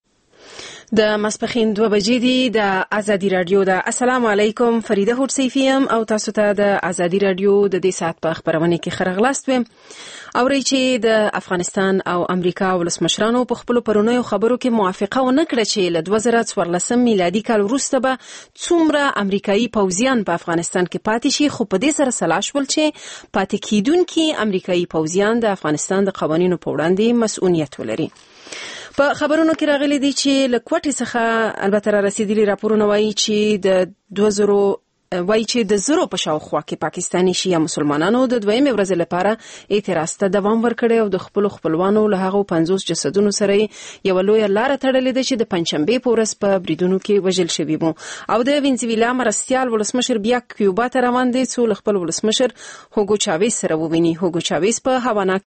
E: د ماسپخین دوه بجې دي د ازادي رادیو د السلام علیکم فریده هوډسیفی ام او تاسو ته د ازادي رادیو د دې ساعت په خبرونه کې خرغلاست ویم اوري چې د افغانستان او امریکا ولسمشرانو په خپل پرونیو خبرو کې موافقه ونه کړه چې له دوه زره څوارلسم میلادي کال وروسته به څومره امریکایي پوځیان په افغانستان کې پاتې شي خو په دې سره سلا شول چې پاتې کیدونکي امریکایي پوځیان د افغانستان د قوانینو په وړاندې مسؤلیت ولري. په خبرونو کې راغلي دي چې له کوټې څخه البته را رسیدلي راپورونه وایي چې د دوه زره وایي چې د زرو په شاوخوا کې پاکستاني شیعه مسلمانانو د دویمې ورځې لپاره اعتراض ته دوام ورکړی او د خپلو خپلوانو له هغو پنځوس جسدونو سره یوه لویه لاره تړلې ده چې د پنجشنبې په ورځ په بریدونو کې وژل شوي وو او د وینزویلا مرستیال ولسمشر بیا کیوبا ته روان دی څو له خپل ولسمشر هوګو چاویز سره وویني. هوګو چاویز په هاوانا